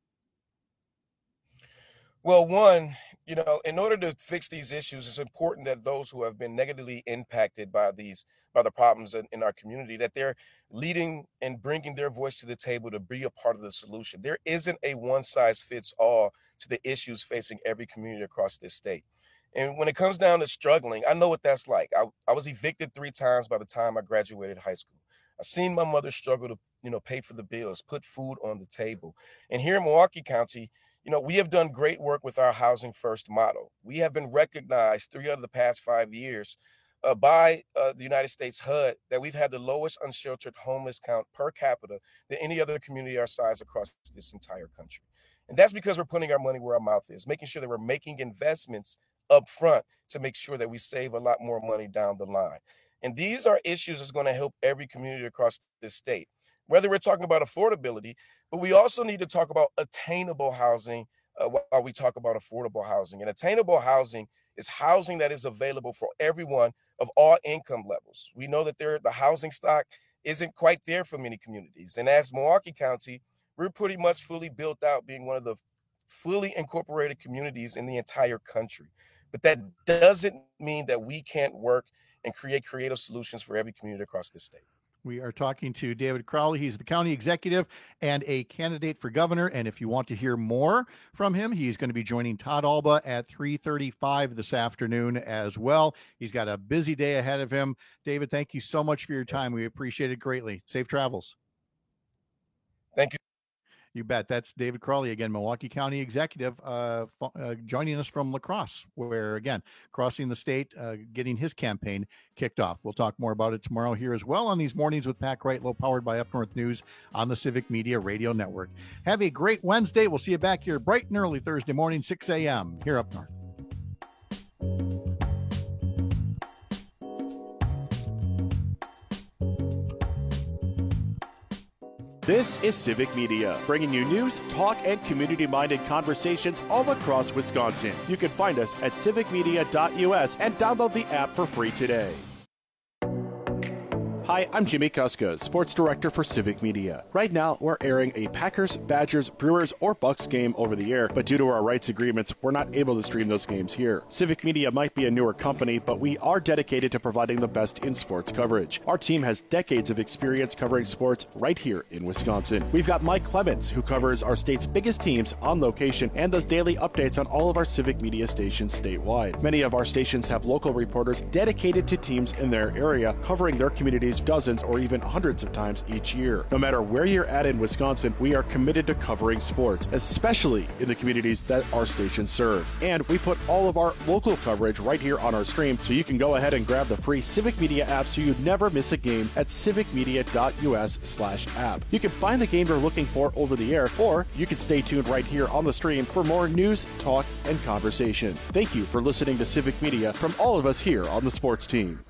Well, one, you know, in order to fix these issues, it's important that those who have been negatively impacted by these, by the problems in, in our community, that they're leading and bringing their voice to the table to be a part of the solution. There isn't a one size fits all to the issues facing every community across this state. And when it comes down to struggling, I know what that's like. I, I was evicted three times by the time I graduated high school. I've seen my mother struggle to, you know, pay for the bills, put food on the table. And here in Milwaukee County, you know, we have done great work with our Housing First model. We have been recognized three out of the past five years uh, by uh, the United States H U D that we've had the lowest unsheltered homeless count per capita than any other community our size across this entire country. And that's because we're putting our money where our mouth is, making sure that we're making investments up front to make sure that we save a lot more money down the line. And these are issues that's going to help every community across this state, whether we're talking about affordability, but we also need to talk about attainable housing uh, while we talk about affordable housing. And attainable housing is housing that is available for everyone of all income levels. We know that there, the housing stock isn't quite there for many communities. And as Milwaukee County, we're pretty much fully built out, being one of the fully incorporated communities in the entire country. But that doesn't mean that we can't work and create creative solutions for every community across the state. We are talking to David Crowley. He's the county executive and a candidate for governor. And if you want to hear more from him, he's going to be joining Todd Alba at three thirty-five this afternoon as well. He's got a busy day ahead of him. David, thank you so much for your time. Yes. We appreciate it greatly. Safe travels. Thank you. You bet. That's David Crowley, again, Milwaukee County Executive, uh, uh, joining us from La Crosse, where, again, crossing the state, uh, getting his campaign kicked off. We'll talk more about it tomorrow here as well on these Mornings with Pat Kreitlow, powered by Up North News on the Civic Media Radio Network. Have a great Wednesday. We'll see you back here bright and early Thursday morning, six a.m. here up north. This is Civic Media, bringing you news, talk, and community-minded conversations all across Wisconsin. You can find us at civic media dot u s and download the app for free today. Hi, I'm Jimmy Kuska, Sports Director for Civic Media. Right now, we're airing a Packers, Badgers, Brewers, or Bucks game over the air, but due to our rights agreements, we're not able to stream those games here. Civic Media might be a newer company, but we are dedicated to providing the best in sports coverage. Our team has decades of experience covering sports right here in Wisconsin. We've got Mike Clemens, who covers our state's biggest teams on location and does daily updates on all of our Civic Media stations statewide. Many of our stations have local reporters dedicated to teams in their area, covering their communities dozens or even hundreds of times each year. No matter where you're at in Wisconsin, we are committed to covering sports, especially in the communities that our stations serve. And we put all of our local coverage right here on our stream, so you can go ahead and grab the free Civic Media app so you never miss a game at civic media dot u s slash app. You can find the game you're looking for over the air, or you can stay tuned right here on the stream for more news, talk, and conversation. Thank you for listening to Civic Media from all of us here on the sports team.